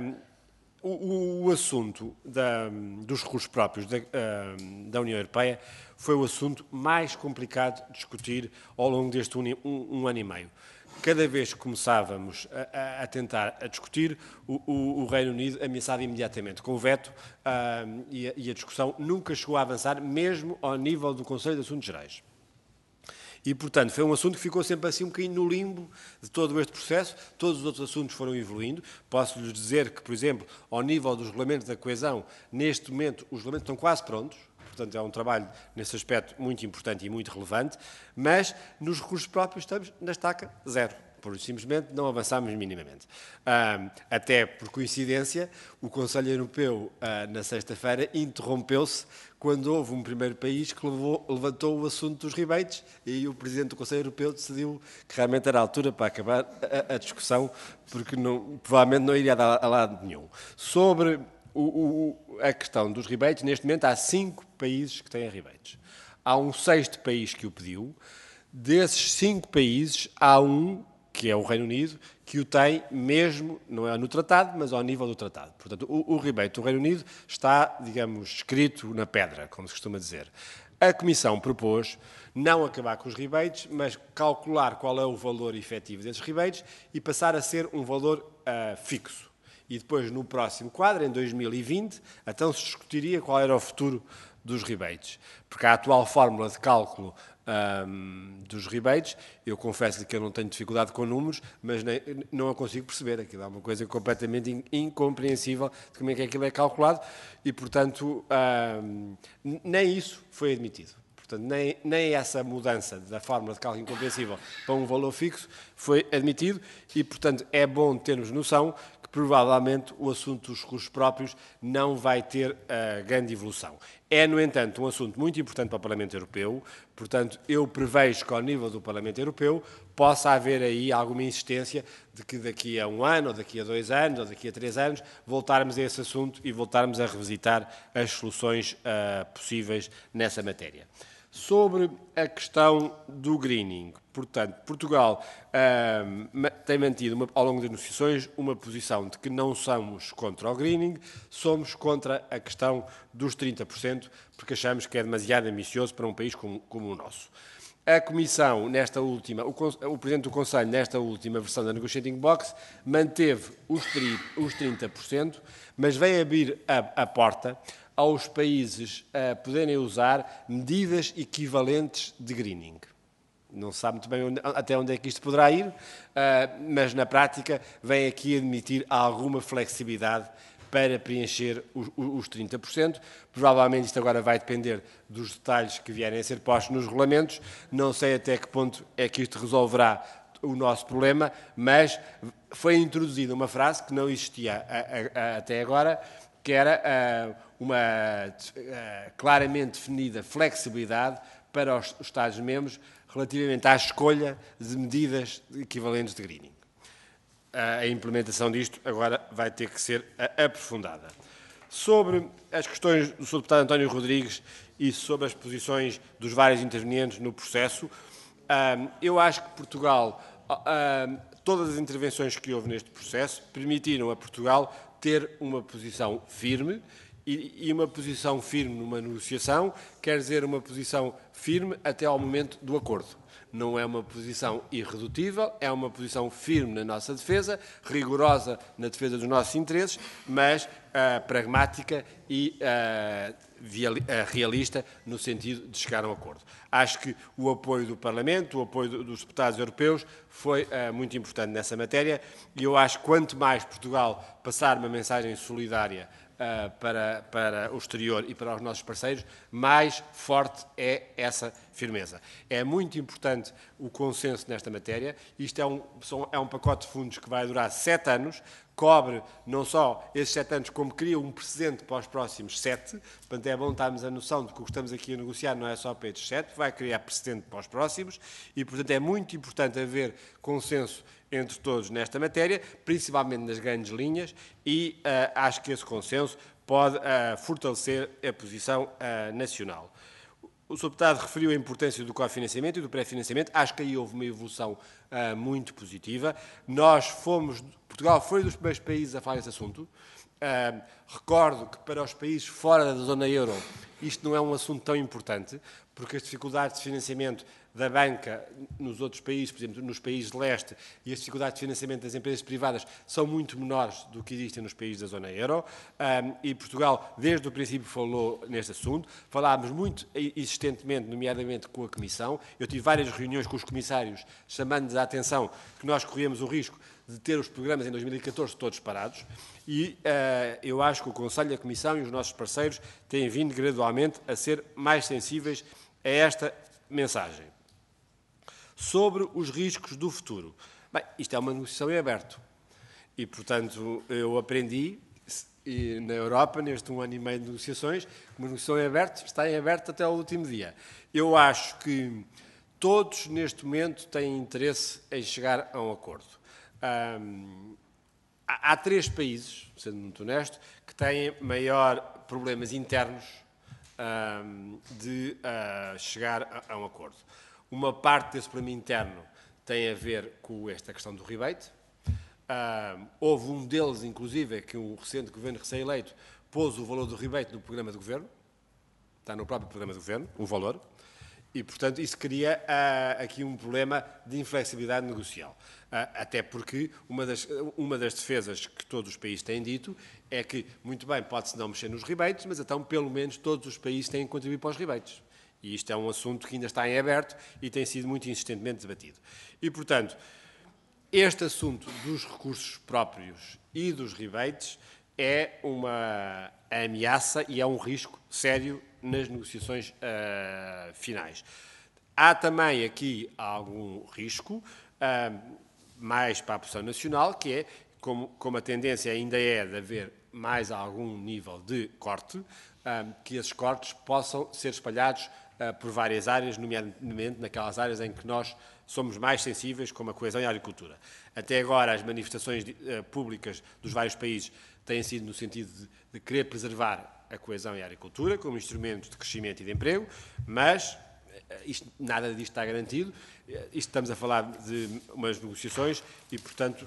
O assunto dos recursos próprios da União Europeia foi o assunto mais complicado de discutir ao longo deste um ano e meio. Cada vez que começávamos a tentar discutir, o Reino Unido ameaçava imediatamente com o veto e a discussão nunca chegou a avançar, mesmo ao nível do Conselho de Assuntos Gerais. E, portanto, foi um assunto que ficou sempre assim um bocadinho no limbo de todo este processo. Todos os outros assuntos foram evoluindo. Posso-lhes dizer que, por exemplo, ao nível dos regulamentos da coesão, neste momento os regulamentos estão quase prontos. portanto é um trabalho nesse aspecto muito importante e muito relevante, mas nos recursos próprios estamos na estaca zero. Por simplesmente não avançámos minimamente. Até por coincidência, o Conselho Europeu, na sexta-feira, interrompeu-se quando houve um primeiro país que levantou o assunto dos rebates e o Presidente do Conselho Europeu decidiu que realmente era a altura para acabar a discussão, porque provavelmente não iria dar a lado nenhum. Sobre a questão dos rebates, neste momento há 5 países que têm rebates. Há um 6º país que o pediu. Desses 5 países, há um, que é o Reino Unido, que o tem mesmo, não é no tratado, mas ao nível do tratado. Portanto, o rebate do Reino Unido está, digamos, escrito na pedra, como se costuma dizer. A Comissão propôs não acabar com os rebates, mas calcular qual é o valor efetivo desses rebates e passar a ser um valor fixo. E depois, no próximo quadro, em 2020, então se discutiria qual era o futuro dos rebates. Porque a atual fórmula de cálculo dos rebates, eu confesso que eu não tenho dificuldade com números, mas não a consigo perceber. Aquilo é uma coisa completamente incompreensível de como é que aquilo é calculado e, portanto, nem isso foi admitido. Portanto, nem essa mudança da fórmula de cálculo incompreensível para um valor fixo foi admitido e, portanto, é bom termos noção que provavelmente o assunto dos recursos próprios não vai ter grande evolução. É, no entanto, um assunto muito importante para o Parlamento Europeu, portanto, eu prevejo que ao nível do Parlamento Europeu possa haver aí alguma insistência de que daqui a 1 ano, ou daqui a 2 anos, ou daqui a 3 anos, voltarmos a esse assunto e voltarmos a revisitar as soluções possíveis nessa matéria. Sobre a questão do greening, portanto, Portugal tem mantido, ao longo das negociações, uma posição de que não somos contra o greening, somos contra a questão dos 30%, porque achamos que é demasiado ambicioso para um país como o nosso. A Comissão, o Presidente do Conselho, nesta última versão da Negotiating Box, manteve os 30%, mas veio abrir a porta aos países poderem usar medidas equivalentes de greening. Não se sabe muito bem até onde é que isto poderá ir, mas na prática vem aqui admitir alguma flexibilidade para preencher os 30%. Provavelmente isto agora vai depender dos detalhes que vierem a ser postos nos regulamentos. Não sei até que ponto é que isto resolverá o nosso problema, mas foi introduzida uma frase que não existia até agora, que era uma claramente definida flexibilidade para os Estados-membros relativamente à escolha de medidas equivalentes de greening. A implementação disto agora vai ter que ser aprofundada. Sobre as questões do Sr. Deputado António Rodrigues e sobre as posições dos vários intervenientes no processo, eu acho que Portugal, todas as intervenções que houve neste processo permitiram a Portugal ter uma posição firme, e uma posição firme numa negociação quer dizer uma posição firme até ao momento do acordo. Não é uma posição irredutível, é uma posição firme na nossa defesa, rigorosa na defesa dos nossos interesses, mas pragmática e realista no sentido de chegar a um acordo. Acho que o apoio do Parlamento, o apoio dos deputados europeus foi muito importante nessa matéria e eu acho que quanto mais Portugal passar uma mensagem solidária para o exterior e para os nossos parceiros, mais forte é essa firmeza. É muito importante o consenso nesta matéria. Isto é um pacote de fundos que vai durar 7 anos, cobre não só esses 7 anos, como cria um precedente para os próximos 7. Portanto, é bom termos a noção de que o que estamos aqui a negociar não é só para estes 7, vai criar precedente para os próximos e, portanto, é muito importante haver consenso entre todos nesta matéria, principalmente nas grandes linhas, e acho que esse consenso pode fortalecer a posição nacional. O Sr. Deputado referiu a importância do cofinanciamento e do pré-financiamento. Acho que aí houve uma evolução muito positiva. Portugal foi dos primeiros países a falar desse assunto. Recordo que para os países fora da zona euro isto não é um assunto tão importante, porque as dificuldades de financiamento da banca nos outros países, por exemplo, nos países de leste, e as dificuldades de financiamento das empresas privadas são muito menores do que existem nos países da zona euro, e Portugal, desde o princípio, falou neste assunto. Falámos muito insistentemente, nomeadamente com a Comissão. Eu tive várias reuniões com os comissários, chamando-lhes a atenção que nós corríamos o risco de ter os programas em 2014 todos parados, e eu acho que o Conselho, a Comissão e os nossos parceiros têm vindo gradualmente a ser mais sensíveis a esta mensagem. Sobre os riscos do futuro. Bem, isto é uma negociação em aberto e, portanto, eu aprendi na Europa, neste 1 ano e meio de negociações, uma negociação em aberto está em aberto até ao último dia. Eu acho que todos, neste momento, têm interesse em chegar a um acordo. Há 3 países, sendo muito honesto, que têm maior problemas internos de chegar a um acordo. Uma parte desse problema interno tem a ver com esta questão do rebate. Houve um deles, inclusive, que o recente governo recém-eleito pôs o valor do rebate no programa de governo. Está no próprio programa de governo, o valor. E, portanto, isso cria aqui um problema de inflexibilidade negocial. Até porque uma das defesas que todos os países têm dito é que, muito bem, pode-se não mexer nos rebates, mas então, pelo menos, todos os países têm que contribuir para os rebates. E isto é um assunto que ainda está em aberto e tem sido muito insistentemente debatido. E, portanto, este assunto dos recursos próprios e dos rebates é uma ameaça e é um risco sério nas negociações finais. Há também aqui algum risco, mais para a posição nacional, que é, como a tendência ainda é de haver mais algum nível de corte, que esses cortes possam ser espalhados por várias áreas, nomeadamente naquelas áreas em que nós somos mais sensíveis, como a coesão e a agricultura. Até agora, as manifestações públicas dos vários países têm sido no sentido de querer preservar a coesão e a agricultura como instrumentos de crescimento e de emprego, mas nada disto está garantido. Estamos a falar de umas negociações e, portanto,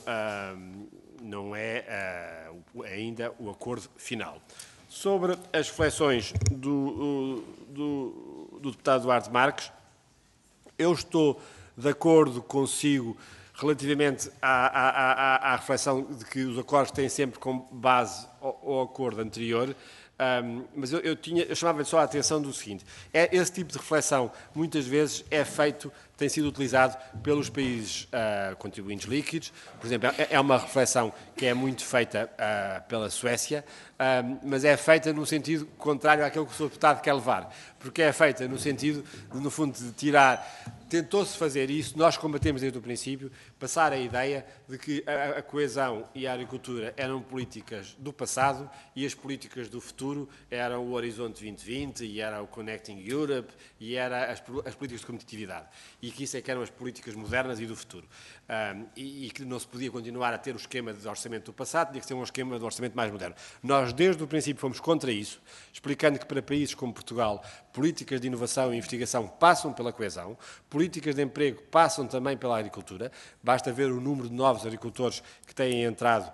não é ainda o acordo final. Sobre as reflexões do deputado Duarte Marques, eu estou de acordo consigo relativamente à reflexão de que os acordos têm sempre como base o acordo anterior, mas eu chamava-lhe só a atenção do seguinte: esse tipo de reflexão muitas vezes é feito, tem sido utilizado pelos países contribuintes líquidos. Por exemplo, é uma reflexão que é muito feita pela Suécia, mas é feita no sentido contrário àquilo que o Sr. Deputado quer levar, porque é feita no sentido, no fundo, de tirar... Tentou-se fazer isso, nós combatemos desde o princípio, passar a ideia de que a coesão e a agricultura eram políticas do passado e as políticas do futuro eram o Horizonte 2020 e era o Connecting Europe e eram as políticas de competitividade. E que isso é que eram as políticas modernas e do futuro. E que não se podia continuar a ter o esquema de orçamento do passado, tinha que ser um esquema de orçamento mais moderno. Nós, desde o princípio, fomos contra isso, explicando que para países como Portugal, políticas de inovação e investigação passam pela coesão, políticas de emprego passam também pela agricultura. Basta ver o número de novos agricultores que têm entrado,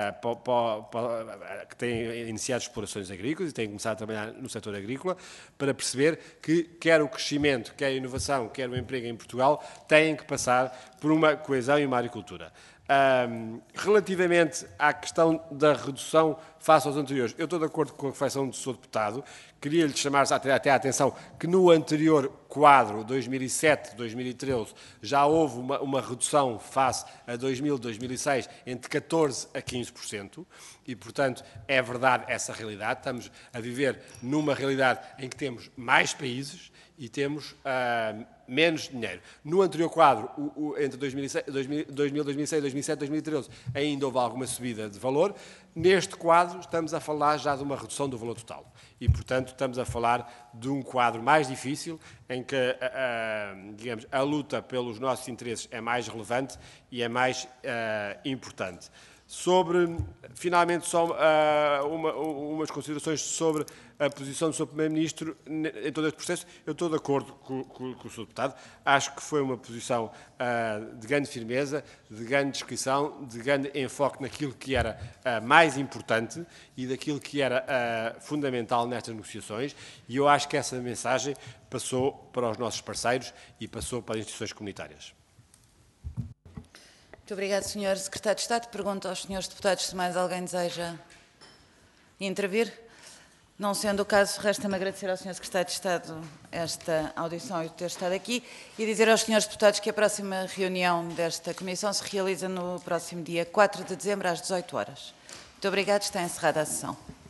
que têm iniciado explorações agrícolas e têm começado a trabalhar no setor agrícola, para perceber que quer o crescimento, quer a inovação, quer o emprego em Portugal, têm que passar por uma coesão e uma agricultura. Relativamente à questão da redução face aos anteriores, eu estou de acordo com a reflexão do Sr. Deputado. Queria-lhe chamar até a atenção que no anterior quadro, 2007-2013, já houve uma redução face a 2000-2006 entre 14% a 15%, e, portanto, é verdade essa realidade. Estamos a viver numa realidade em que temos mais países e temos menos dinheiro. No anterior quadro, entre 2006, 2007, 2013, ainda houve alguma subida de valor. Neste quadro, estamos a falar já de uma redução do valor total. E, portanto, estamos a falar de um quadro mais difícil, em que, digamos, a luta pelos nossos interesses é mais relevante e é mais importante. Finalmente, só umas considerações sobre a posição do Sr. Primeiro-Ministro em todo este processo. Eu estou de acordo com o Sr. Deputado. Acho que foi uma posição de grande firmeza, de grande descrição, de grande enfoque naquilo que era mais importante e daquilo que era fundamental nestas negociações. E eu acho que essa mensagem passou para os nossos parceiros e passou para as instituições comunitárias.
Muito obrigado, Sr. Secretário de Estado. Pergunto aos senhores deputados se mais alguém deseja intervir. Não sendo o caso, resta-me agradecer ao Sr. Secretário de Estado esta audição e ter estado aqui e dizer aos senhores deputados que a próxima reunião desta Comissão se realiza no próximo dia 4 de dezembro, às 18 horas. Muito obrigado. Está encerrada a sessão.